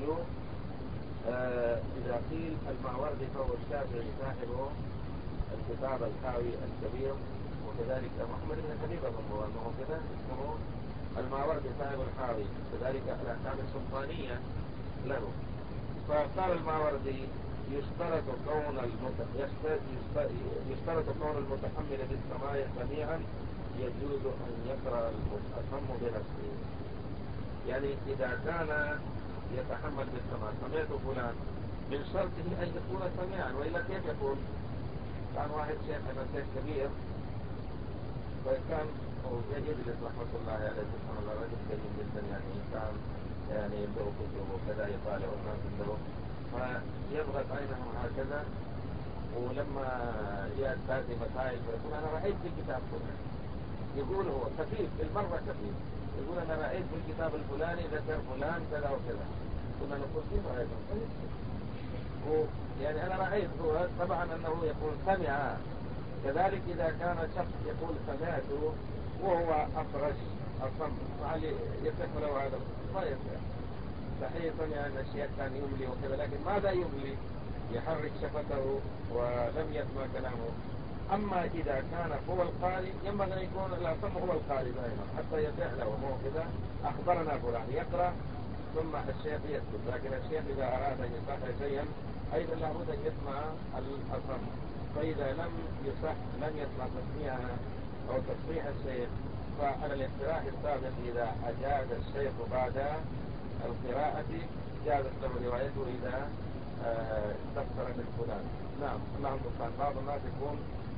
إذا قيل الماوردي فهو الشافعي صاحب الكتاب الحاوي الكبير، وكذلك محمد بن حبيب أنه كذا اسمه الماوردي صاحب الحاوي، كذلك الأحكام السلطانية له. فقال الماوردي يشترط كون المتحمل بالسماع سميعا يجوز أن يقرأ الأصم بنفسه. يعني إذا كان يتحمل بالسماع، سمعت فلان، من شرطه أن يكون سميعا، وإلا كيف يكون؟ كان واحد شيخ كبير وكان يجلس رحمة الله عليه سبحان الله، رجل كريم جدا، يعني كان يعني عنده كتب وكذا يطالع الناس عنده، فيضغط عينه هكذا، ولما يأتي مسائل فيقول أنا رأيت في الكتاب فلان، يقول هو كفيف بالمرة كفيف، يقول أنا رأيت في الكتاب الفلاني ذكر فلان كذا وكذا. كنا نقول كيف رأيته؟ يعني أنا رأيت هو طبعا أنه يقول سمع. كذلك إذا كان شخص يقول سمعته وهو أفرش أصم، فهل يصح له هذا؟ ما يصح. صحيح سمع أن الشيخ كان يملي وكذا، لكن ماذا يملي؟ يحرك شفته ولم يسمع كلامه. أما إذا كان هو القارئ ينبغي أن يكون الأصم هو القارئ دائما حتى يصح له، مو كذا أخبرنا فلان يقرأ ثم الشيخ يسكت، لكن الشيخ إذا أراد أن يصحح شيئا أيضا لابد أن يسمع الأصم. فإذا لم يسمع تسميعها أو تصحيح الشيخ، فعلى الاقتراح السابق إذا أجاد الشيخ بعد القراءة جازت له روايته إذا استفسر من فلان. نعم الله المستعان. بعض الناس يكون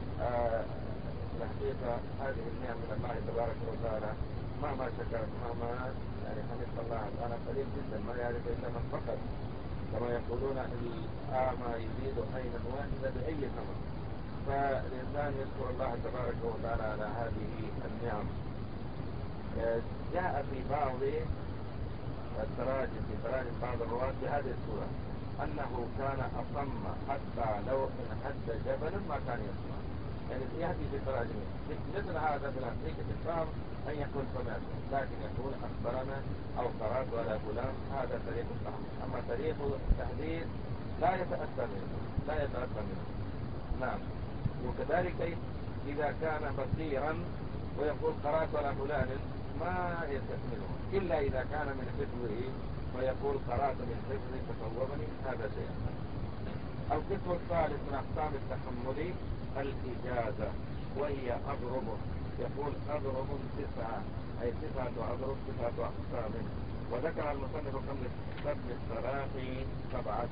الحقيقة هذه النعم من الله تبارك وتعالى، مهما شكرت مهما يعني حمدت الله، أنا قليل جدا ما يعرف إلا من فقط، كما يقولون الأعمى يزيد عينا واحدة بأي ثمن. فالإنسان يشكر الله تبارك وتعالى على هذه النعم. جاء في بعض التراجم في تراجم بعض الرواة بهذه الصورة، أنه كان أصم حتى لو انهد جبل ما كان يسمع. يعني يأتي في تراجمه مثل هذا في الحقيقة الباب أن يقول سمعت، لكن يقول أخبرنا أو قرأت على فلان، هذا طريق التحديد. أما طريق التحديد لا يتأثر منه. نعم. وكذلك إذا كان بصيرا ويقول قرأت على فلان ما يستثمره، إلا إذا كان من حفظه ويقول قرأت من حفظي فصوبني، هذا شيء. القسم الثالث من أقسام التحمل الإجازة، وهي أضرب. يقول أضرب 9، أي 9 أضرب 9 أقسام. وذكر المصنف قبل التراقي 7.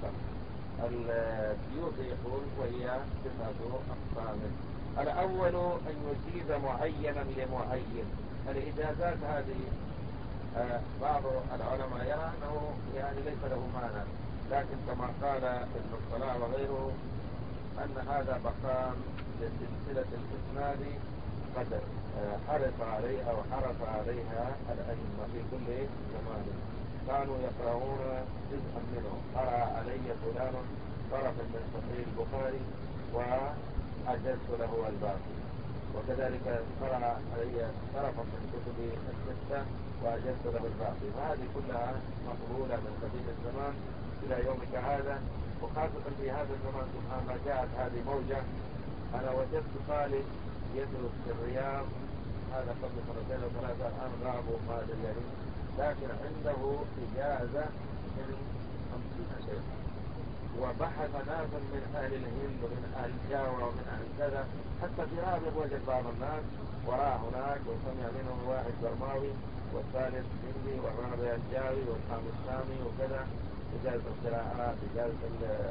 السيوطي يقول وهي 9 أقسام. الأول أن يجيز معينا لمعين. الإجازات هذه بعض العلماء يرى أنه يعني ليس له معنى، لكن كما قال ابن الصلاح وغيره أن هذا بقاء لسلسلة الإسناد قد حرص عليها الأئمة في كل زمان. كانوا يقرؤون جزءا منه، قرأ علي فلان طرفا من صحيح البخاري وأجزت له الباقي، وكذلك قرأ علي طرفا من كتب الستة وأجزت له الباقي. فهذه كلها مقبولة من قديم الزمان إلى يومك هذا، وخاصة في هذا الزمان سبحان الله جاءت هذه موجة. أنا وجدت طالب يدرس في الرياض، هذا قبل 2 أو 3 الآن غاب وما أدري يعني، لكن عنده إجازة من 50 شيخ. وبحث ناس من أهل الهند ومن أهل الجاوة ومن أهل كذا، حتى في رابغ وجد بعض الناس وراه هناك، وسمع منهم واحد برماوي والثالث هندي والرابع الجاوي والخامس سامي وكذا، إجازة القراءات، إجازة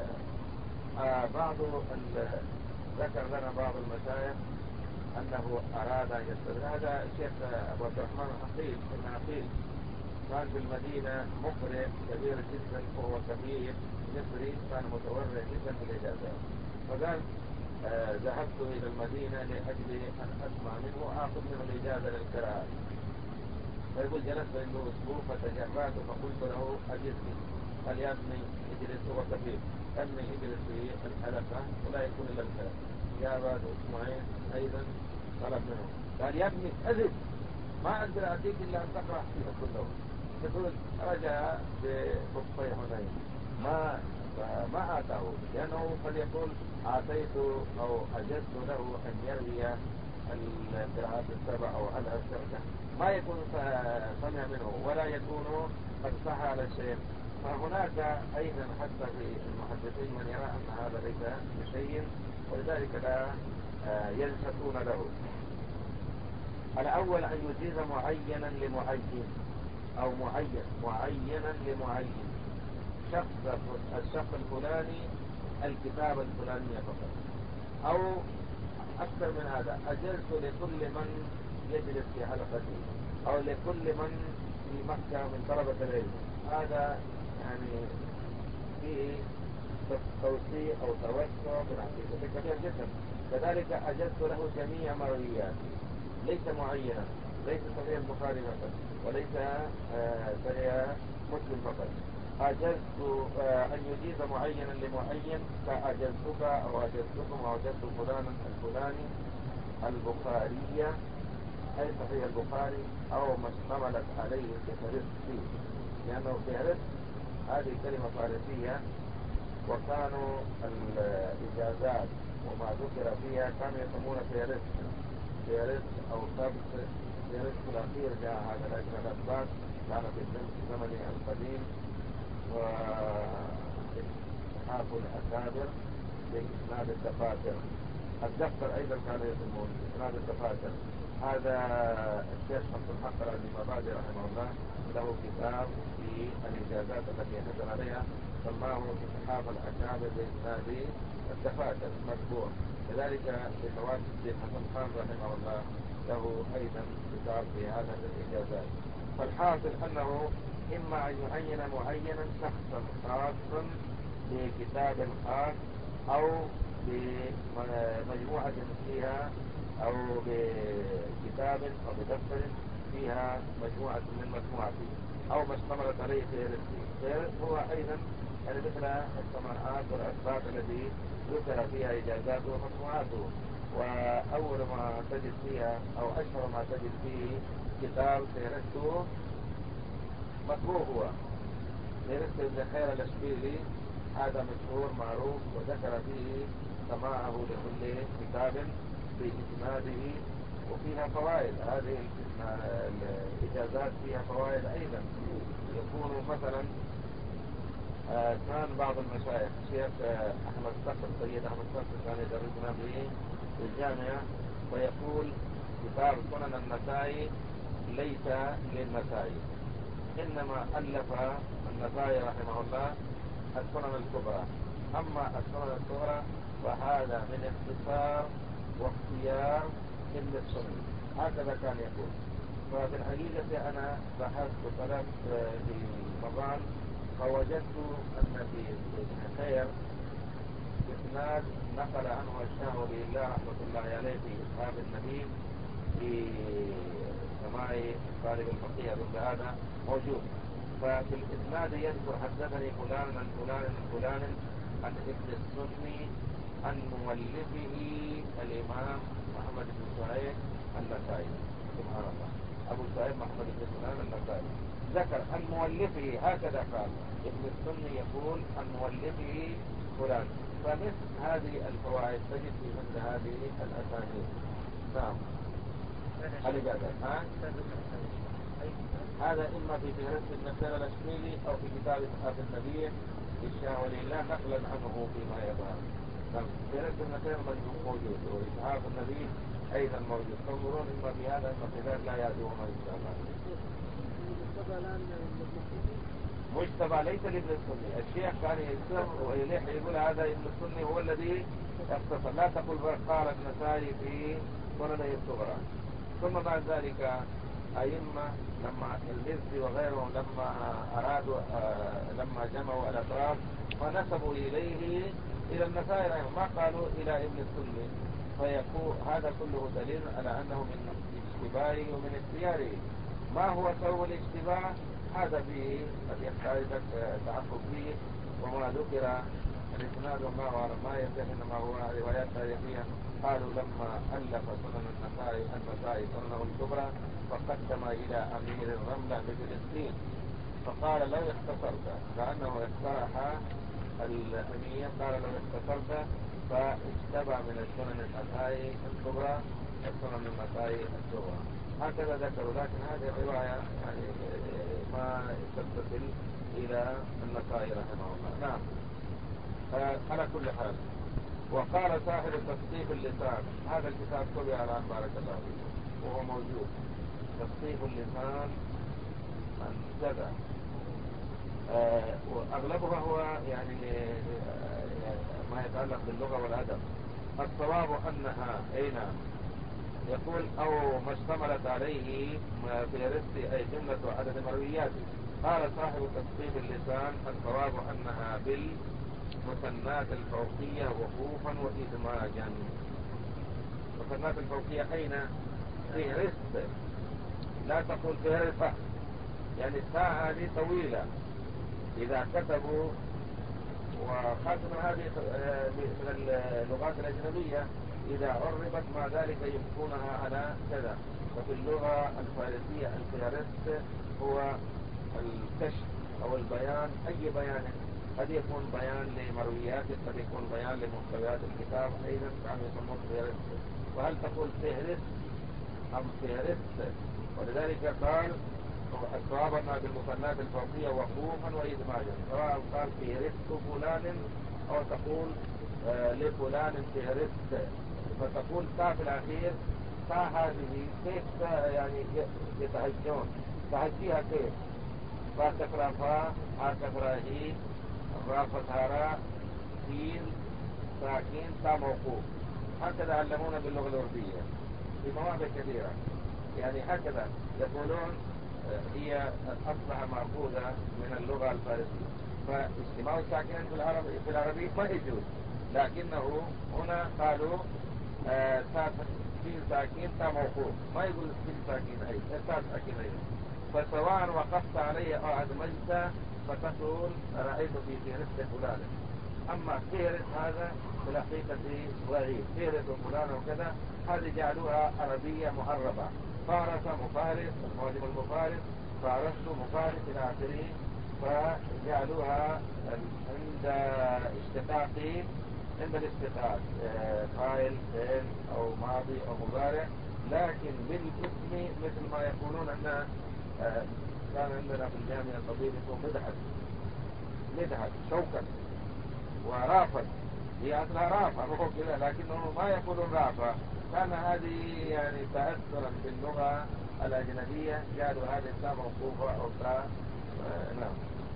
ذكر لنا بعض المشايخ أنه أراد أن يستدرك. هذا الشيخ أبو عبد الرحمن عقيل ابن عقيل كان في المدينة مقرئ كبير جدا، وهو كبير مصري، كان متورع جدا في الإجازات. فقال ذهبت إلى المدينة لأجل أن أسمع منه وآخذ منه الإجازة للقراءة. فيقول جلست عنده أسبوع فتجرأت فقلت له أجزني، قال يا ابني اجلس، هو كبير، ابني اجلس في الحلقة ولا يكون إلا الكلام. يا بعد أسبوعين أيضا طلب منه، قال يا ابني أذب، ما أقدر أعطيك إلا أن تقرأ فيها كله. يقول رجع بخطي هنين ما آتاه، لأنه قد يقول أعطيت أو أجزت له أن يروي القراءات 7 أو على الشركة، ما يكون سمع منه ولا يكون قد صح على الشيخ. فهناك أيضا حتى في المحدثين من يرى أن هذا ليس بشيء، ولذلك لا يلفتون له. الأول أن يجيز معينا لمعين، أو معينا لمعين، الشخص الفلاني الكتاب الفلانية فقط، أو أكثر من هذا، أجلت لكل من يجلس في حلقتي أو لكل من في مكة من طلبة العلم. هذا يعني فيه توسيع أو توسع في الحقيقة كثير جدا. كذلك أجلت له جميع مرويات، ليس معينا، ليس صحيح البخاري فقط وليس صحيح مسلم فقط. أجزت أن يجيز معينا لمعين، كأجزتك أو أجزتكم أو أجزت فلانا الفلاني البخارية، أي صحيح البخاري أو ما اشتملت عليه الفهرست فيه، لأنه فهرست هذه كلمة فارسية، وكانوا الإجازات وما ذكر فيها كانوا يسمون فهرست أو سبت. فهرست الأخير جاء هذا لكن الأسباب كان في الزمن القديم، وإسحاق الأكابر بإسناد الدفاتر. الدفتر أيضا كانوا يسمون إسناد الدفاتر. هذا الشيخ عبد الحق المبادئ رحمه الله له كتاب في الإجازات التي نزل عليها، سماه إسحاق الأكابر بإسناد الدفاتر مطبوع. كذلك بنواس الدين حسن خان رحمه الله له أيضا كتاب في هذا الإجازات. فالحاصل أنه إما أن يعين معينا شخصا خاصا بكتاب خاص، أو بمجموعة فيها، أو بكتاب أو بدفتر فيها مجموعة من مجموعته. أو ما اشتملت عليه فهرستي. فهرست هو أيضا يعني مثل السماعات والأسباب التي ذكر فيها إجازاته ومسموعاته. وأول ما تجد فيها أو أشهر ما تجد فيه كتاب فهرسته مطبوع هو فهرست ابن خير الأشبيلي. هذا مشهور معروف، وذكر فيه سماعه لكل كتاب بإسناده وفيها فوائد. هذه الإجازات فيها فوائد أيضا. يكون مثلا كان بعض المشايخ الشيخ أحمد صقر، سيد أحمد صقر كان يدرسنا في الجامعة، ويقول كتاب سنن النسائي ليس للنسائي، إنما ألف النسائي رحمه الله السنن الكبرى، أما السنن الصغرى فهذا من اختصار واختيار ابن السني. هكذا كان يقول. ففي الحقيقة أنا بحثت وطلبت في رمضان فوجدت أن في ابن خير إسناد نقل عنه الشاهري الله رحمة الله عليه في إسحاق النبي في سماع طالب الفقيه ضد هذا موجود. ففي الإسناد يذكر حدثني فلان عن فلان عن فلان عن ابن السني عن مؤلفه الإمام محمد بن سعيد النسائي. سبحان الله، أبو سعيد محمد بن سنان النسائي ذكر عن مؤلفه، هكذا قال ابن السني يقول عن مؤلفه فلان. فمثل هذه الفوائد تجد في مثل هذه الأسانيد. نعم. الإجازة هذا إما في فهرست ابن خير الأشبيلي أو في كتاب إسحاق النبي للشاهري الله نقلا عنه فيما يظهر. نعم. فهرست ابن خير موجود، وإسحاق النبي أيضا موجود. تنظرون إما في هذا إما في ذلك، لا يأتون إن شاء الله. مجتبى ليس لابن السني. الشيخ كان يكتب ويلح يقول هذا ابن السني هو الذي اختصر. لا تقول قال النسائي في سننه الصغرى. ثم بعد ذلك أئمة لما المزي وغيرهم لما أرادوا لما جمعوا الأطراف فنسبوا إليه إلى النسائي ما قالوا إلى ابن السني. فيقول هذا كله دليل على أنه من اشتباهه ومن اختياره. ما هو سبب الاشتباه؟ هذا فيه قد يحتاج تعقب فيه. وما ذكر الإسناد الله أعلم ما يصح، إنما هو روايات تاريخية. قالوا لما ألف سنن النسائي سننه الكبرى فقدم إلى أمير الرملة بفلسطين فقال لو اختصرت، كأنه اقترح الأمير قال لو اختصرت فاجتبى من السنن النسائي الكبرى السنن النسائي الصغرى. هكذا ذكروا، لكن هذه الرواية يعني ما تتصل إلى النسائي رحمه الله. نعم. على كل حال، وقال صاحب تصديق اللسان، هذا الكتاب طبع الآن بارك الله فيكم وهو موجود، تصديق اللسان عن كذا، وأغلبها هو يعني ما يتعلق باللغة والأدب. الصواب أنها أين يقول أو ما اشتملت عليه في رست أي جملة عدد مروياته. قال صاحب تصديق اللسان الصواب أنها بالمثنات الفوقية وقوفا وإدماجا. المثنات الفوقية أين؟ في رست، لا تقول في رفع، يعني الساعة هذه طويلة. إذا كتبوا وخاصة هذه من اللغات الأجنبية إذا عربت مع ذلك يبقونها على كذا. وفي اللغة الفارسية الفهرست هو الكشف أو البيان، أي بيان، قد يكون بيان لمرويات، قد يكون بيان لمحتويات الكتاب، أيضا كانوا يسمون فهرست. وهل تقول فهرست أم فهرست؟ ولذلك قال الصواب أنها بالمثنات الفوقية وقوفا وإدماجا، سواء قال فهرست فلان أو تقول لفلان فهرست، فتقول تا في الأخير. تا هذه كيف يعني يتهجون؟ تهجيها كيف؟ فا تقرأ فا، ها تقرأ هي، را فتحة را، سين ساكين، تا موقوف. هكذا علمونا باللغة الأردية في مواضع كثيرة، يعني هكذا يقولون هي أصبح مأخوذة من اللغة الفارسية. فاجتماع الساكنين في العربي ما يجوز، لكنه هنا قالوا سين ساكن تا موقوف، ما يقول سين ساكن أي تا ساكن أيضا. فسواء وقفت عليه أو أدمجت فتقول رأيت في فهرست فلان. أما فهرس هذا في الحقيقة وعيد، فهرس فلان وكذا، هذه جعلوها عربية مهربة، فارس مفارس، المعجم المفارس، فارست مفارس إلى آخره، فجعلوها عند اشتقاق، عند الاشتقاق فاعل فعل أو ماضي أو مضارع، لكن بالاسم مثل ما يقولون أن كان عندنا في الجامعة طبيب اسمه مدحت شوكت ورافد، هي أصلها رافع هو كذا، لكنه ما يقولون رافع، كان هذه يعني تأثرا باللغة الأجنبية جعلوا هذه التاء موقوفة أو تاء نعم.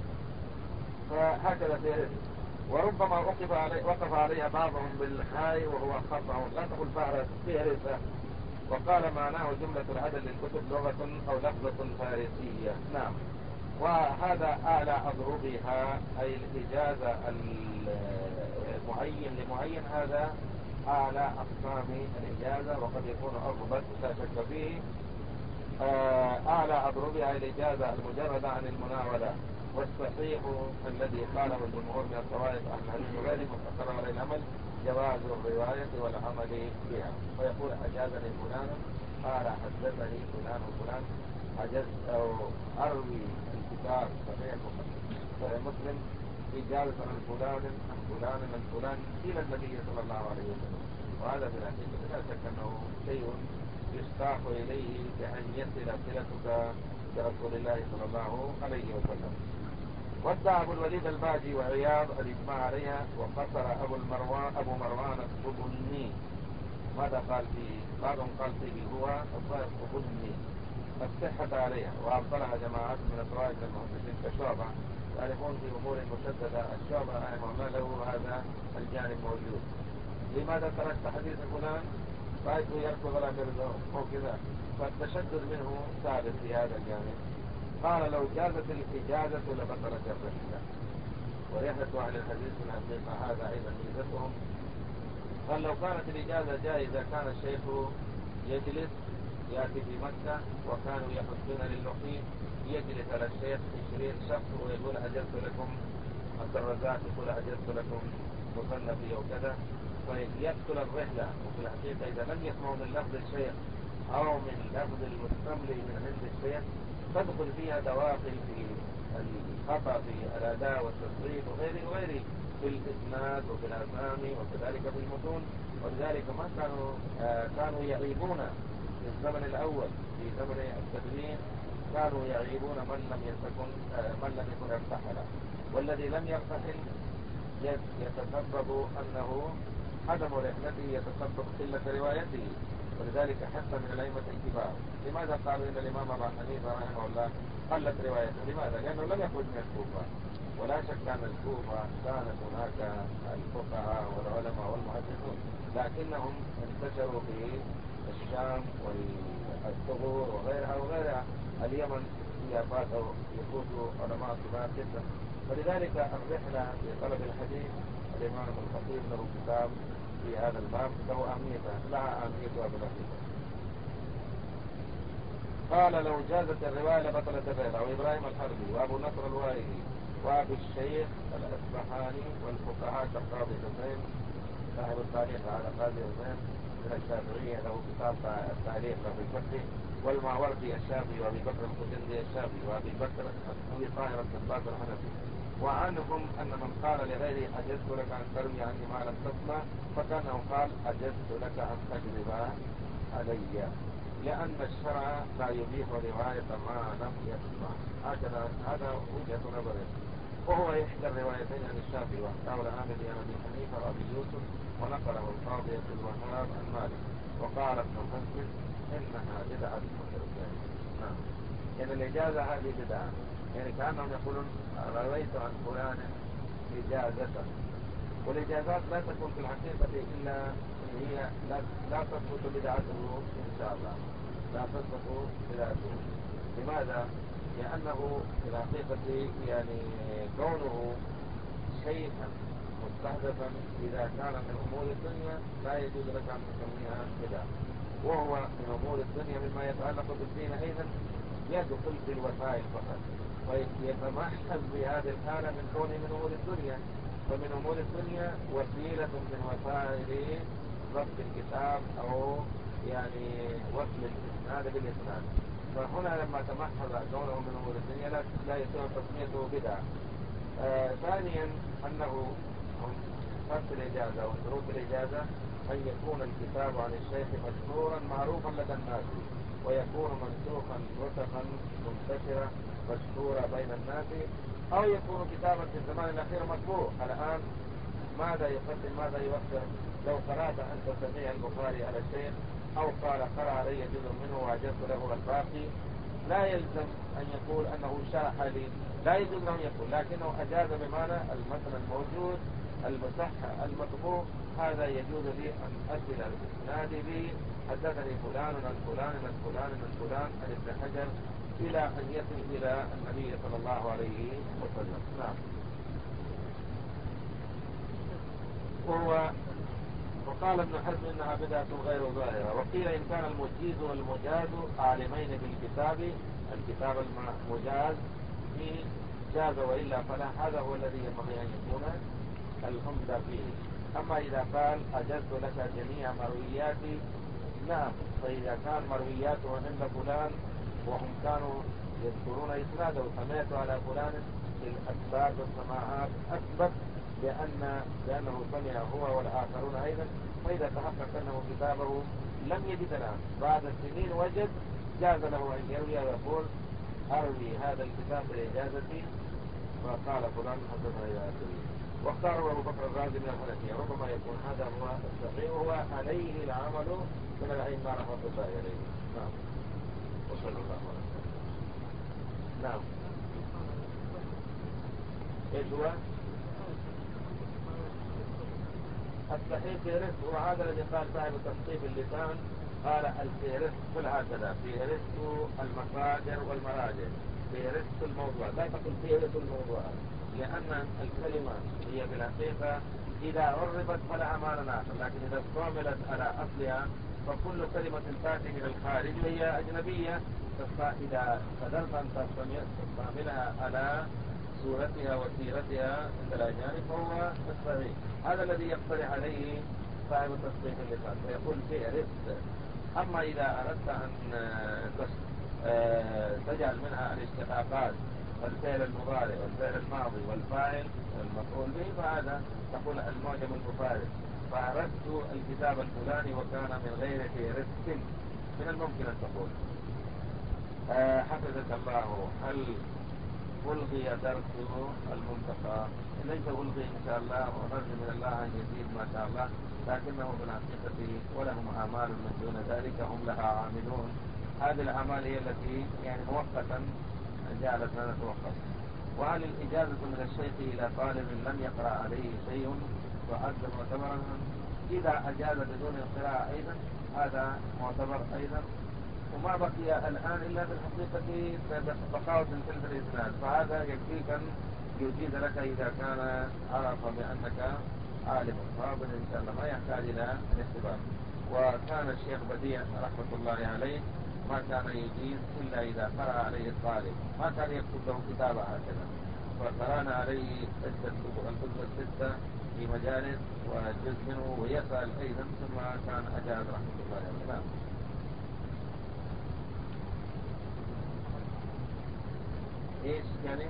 فهكذا فهرس. وربما وقف عليها بعضهم بالحاء وهو خطأ، لا تقل فهرس، وقال معناه جملة العدد للكتب لغة أو لفظة فارسية. نعم. وهذا أعلى أضربها، أي الإجازة المعين لمعين، هذا أعلى أقسام الإجازة، وقد يكون أضبط لا شك فيه. أعلى أضربها الإجازة المجردة عن المناولة، والصحيح الذي قاله الجمهور من الطوائف أهل الحديث وغيرهم واستقر عليه العمل جواز الرواية والعمل بها. ويقول أجازني فلان، قال حدثني فلان وفلان، أجزت أو أروي الكتاب صحيح مسلم إجازة عن فلان عن فلان عن فلان إلى النبي صلى الله عليه وسلم. وهذا في الحقيقة لا شك أنه شيء يشتاق إليه بأن يصل صلتك برسول الله صلى الله عليه وسلم. وادعى أبو الوليد الباجي وعياض الإجماع عليها، وقصر أبو مروان الطبني. ماذا قال فيه؟ بعضهم قال فيه هو الظاهر الطبني الصحة عليها، وأبطلها جماعات من الطوائف المحدثين كشعبة، يعرفون في أمور مشددة. الشعبة رحمه الله له هذا الجانب موجود. لماذا تركت حديث فلان؟ رأيته يركض على مرزه أو كذا، فالتشدد منه ثابت في هذا الجانب. قال لو جازت الإجازة لبطلت الرحلة، ورحلة أهل الحديث في الحقيقة هذا أيضا ميزتهم. قال لو كانت الإجازة جائزة كان الشيخ يجلس يأتي في مكة، وكانوا يحثون للوحيد، يجلس على الشيخ 20 شخص ويقول أجزت لكم عبد الرزاق، يقول أجزت لكم مصنفي أو كذا، فيقتل الرحلة. وفي الحقيقة إذا لم يسمعوا من لفظ الشيخ أو من لفظ المستملي من عند الشيخ تدخل فيها دواخل في الخطأ في الأداء والتصريف وغيره في الإسناد وفي الأسامي وكذلك في المتون. ولذلك ما كانوا يعيبون في الزمن الأول، في زمن التدوين كانوا يعيبون من لم يكن ارتحل، والذي لم يرتحل يتسبب أنه عدم رحلته يتسبب قلة روايته. ولذلك حتى من الأئمة الكبار لماذا قالوا إن الإمام أبا حنيفة رحمه الله قلت روايته؟ لماذا؟ لأنه لم يخرج من الكوفة، ولا شك أن الكوفة كانت هناك الفقهاء والعلماء والمحدثون، لكنهم انتشروا في الشام والثغور وغيرها. اليمن يفوت علماء كبار جدا. فلذلك الرحلة في طلب الحديث الإمام الخطيب له كتاب في هذا الباب له أهميته، لها أهميتها بالحقيقة. قال لو جازت الرواية لبطلت الرحلة. وإبراهيم الحربي وأبو نصر الوائلي وأبو الشيخ الأصبهاني والفقهاء كالقاضي حسين صاحب التاريخ على قاضي حسين من الشافعية له كتاب التاريخ في الفقه، والماوردي الشافعي وأبي بكر الخزندي الشافعي وأبي بكر أبي طاهر الضباط الحنفي. وعنهم أن من قال لغيره أجزت لك أن تروي عني ما لم تسمع، فكانه قال أجزت لك أن تكذب علي، لأن الشرع لا يبيح رواية ما لم يسمع. هذا وجهة نظره، وهو إحدى الروايتين عن الشافعي، واحتوى العامل عن أبي حنيفة وأبي يوسف، ونقله القاضي عبد الوهاب عن مالك. وقال ابن حزم إنها بدعة الثاني. نعم، يعني الإجازة هذه بدعة، يعني كأنهم يقولون رويت عن فلان إجازة، والإجازات لا تكون في الحقيقة إلا أن هي لا تثبت بدعته إن شاء الله، لا تثبت بدعته. لماذا؟ لأنه في الحقيقة يعني كونه شيئا مستحدثا إذا كان من أمور الدنيا لا يجوز لك أن تسميها بدعة، وهو من أمور الدنيا مما يتعلق بالدين أيضا يدخل في الوسائل فقط، ويتمحض بهذه الحالة من كونه من أمور الدنيا. فمن أمور الدنيا وسيلة من وسائل ضبط الكتاب أو يعني وصل الإسناد بالإسناد. فهنا لما تمحض كونه من أمور الدنيا لا يصير تسميته بدعة. ثانيا أنه شرط الإجازة وشروط الإجازة أن يكون الكتاب عن الشيخ مشهورا معروفا لدى الناس، ويكون منسوخا نسخا منتشرة مشهورة بين الناس، أو يكون كتابا في الزمان الأخير مطبوع. الآن ماذا يقدم ماذا يؤخر؟ لو قرأت أنت سميع البخاري على الشيخ أو قال قرأ علي جزء منه وأجزت له الباقي، لا يلزم أن يقول أنه شرح لي، لا يجوز له يقول، لكنه أجاز بمعنى المتن الموجود المصحح المطبوع، هذا يجوز لي أن أصل الإسناد لي حدثني فلان عن فلان عن فلان عن فلان عن ابن حجر إلى أن يصل إلى النبي صلى الله عليه وسلم. نعم. وقال ابن حزم إنها بدعة غير ظاهرة. وقيل إن كان المجيز والمجاز عالمين بالكتاب، الكتاب المجاز في جاز وإلا فلا، هذا هو الذي ينبغي أن يكون الحمد فيه. أما إذا قال أجزت لك جميع مروياتي، نعم، فإذا كان مروياته عند فلان وهم كانوا يذكرون إسناده سمعت على فلان في الأسباب والسماعات أثبت بأنه سمع هو والآخرون أيضا، فإذا تحقق أنه كتابه لم يجد الآن بعد السنين وجد، جاز له أن يروي ويقول أروي هذا الكتاب بإجازتي وقال فلان حدثنا إلى آخره. واختاره أبو بكر الرازي من الحنفية، ربما يكون هذا هو الصحيح وهو عليه العمل من الأئمة رحمة الله عليه. نعم. وصلى الله عليه وسلم. نعم. ايش هو؟ الصحيح فهرست، وهذا الذي قال صاحب تثقيف اللسان، قال الفهرست كل هكذا، فهرست المصادر والمراجع، فهرست الموضوع، لا تقل فهرست الموضوع، لأن الكلمة هي بالحقيقة إذا عربت فلها معنى آخر، لكن إذا استعملت على أصلها فكل كلمة تأتي من الخارج وهي أجنبية، إذا قدرت أن تستعملها على صورتها وسيرتها عند الأجانب فهو الصحيح. هذا الذي يقترح عليه صاحب تصحيح اللسان، فيقول فهرست. أما إذا أردت أن تجعل منها الاشتقاقات، الفعل المضارع والفعل الماضي والفاعل والمفعول به، فهذا تقول المعجم المفارق، فهرست الكتاب الفلاني وكان من غير فهرست، من الممكن أن تقول. حفظك الله، هل ألغي درس المنتقى؟ ليس ألغي إن شاء الله، ونرجو من الله أن يزيد ما شاء الله، لكنه بالحقيقة ولهم أعمال من دون ذلك هم لها عاملون. هذه الأعمال هي التي يعني مؤقتا جعلتنا نتوقف. وهل الإجازة من الشيخ إلى طالب لم يقرأ عليه شيء تعد معتبرا؟ إذا أجاز بدون القراءة أيضا هذا معتبر أيضا، وما بقي الآن إلا بالحقيقة بقاوة في الإسناد، فهذا يكفيك أن يجيز لك إذا كان عرف بأنك عالم فاضل إن شاء الله، ما يحتاج إلى الاختبار. وكان الشيخ بديع رحمة الله عليه ما كان يجيز إلا إذا قرأ عليه الطالب، ما كان يكتب له كتابة هكذا، فقرأنا عليه الكتب الستة في مجالس وجزء منه ويسأل أيضا، ثم كان أجاز رحمة الله عليه. نعم. ايش يعني؟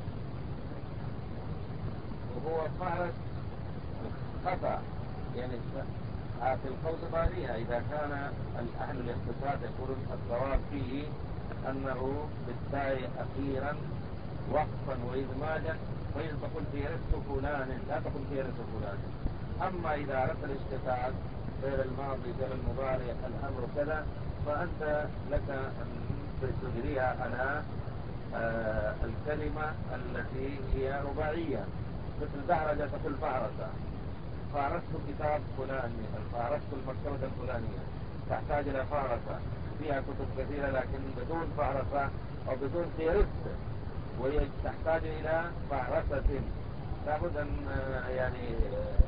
وهو فهرس خطأ يعني في القوس بعدها، إذا كان أهل الاختصاص يقولون الصواب فيه أنه بالتاء أخيرا وقفا وإدماجا، فإن تقول فهرست فلان لا تقول فهرست فلان. أما إذا أردت الاشتقاق غير الماضي غير المضارع الأمر كذا، فأنت لك أن تجريها على الكلمة التي هي رباعية، مثل دهرجة تقول فهرسة، فهرست كتاب فلاني، فهرست المكتبة الفلانية، تحتاج إلى فهرسة فيها كتب كثيرة لكن بدون فهرسة أو بدون فهرست، وهي تحتاج إلى فهرسة، لابد أن يعني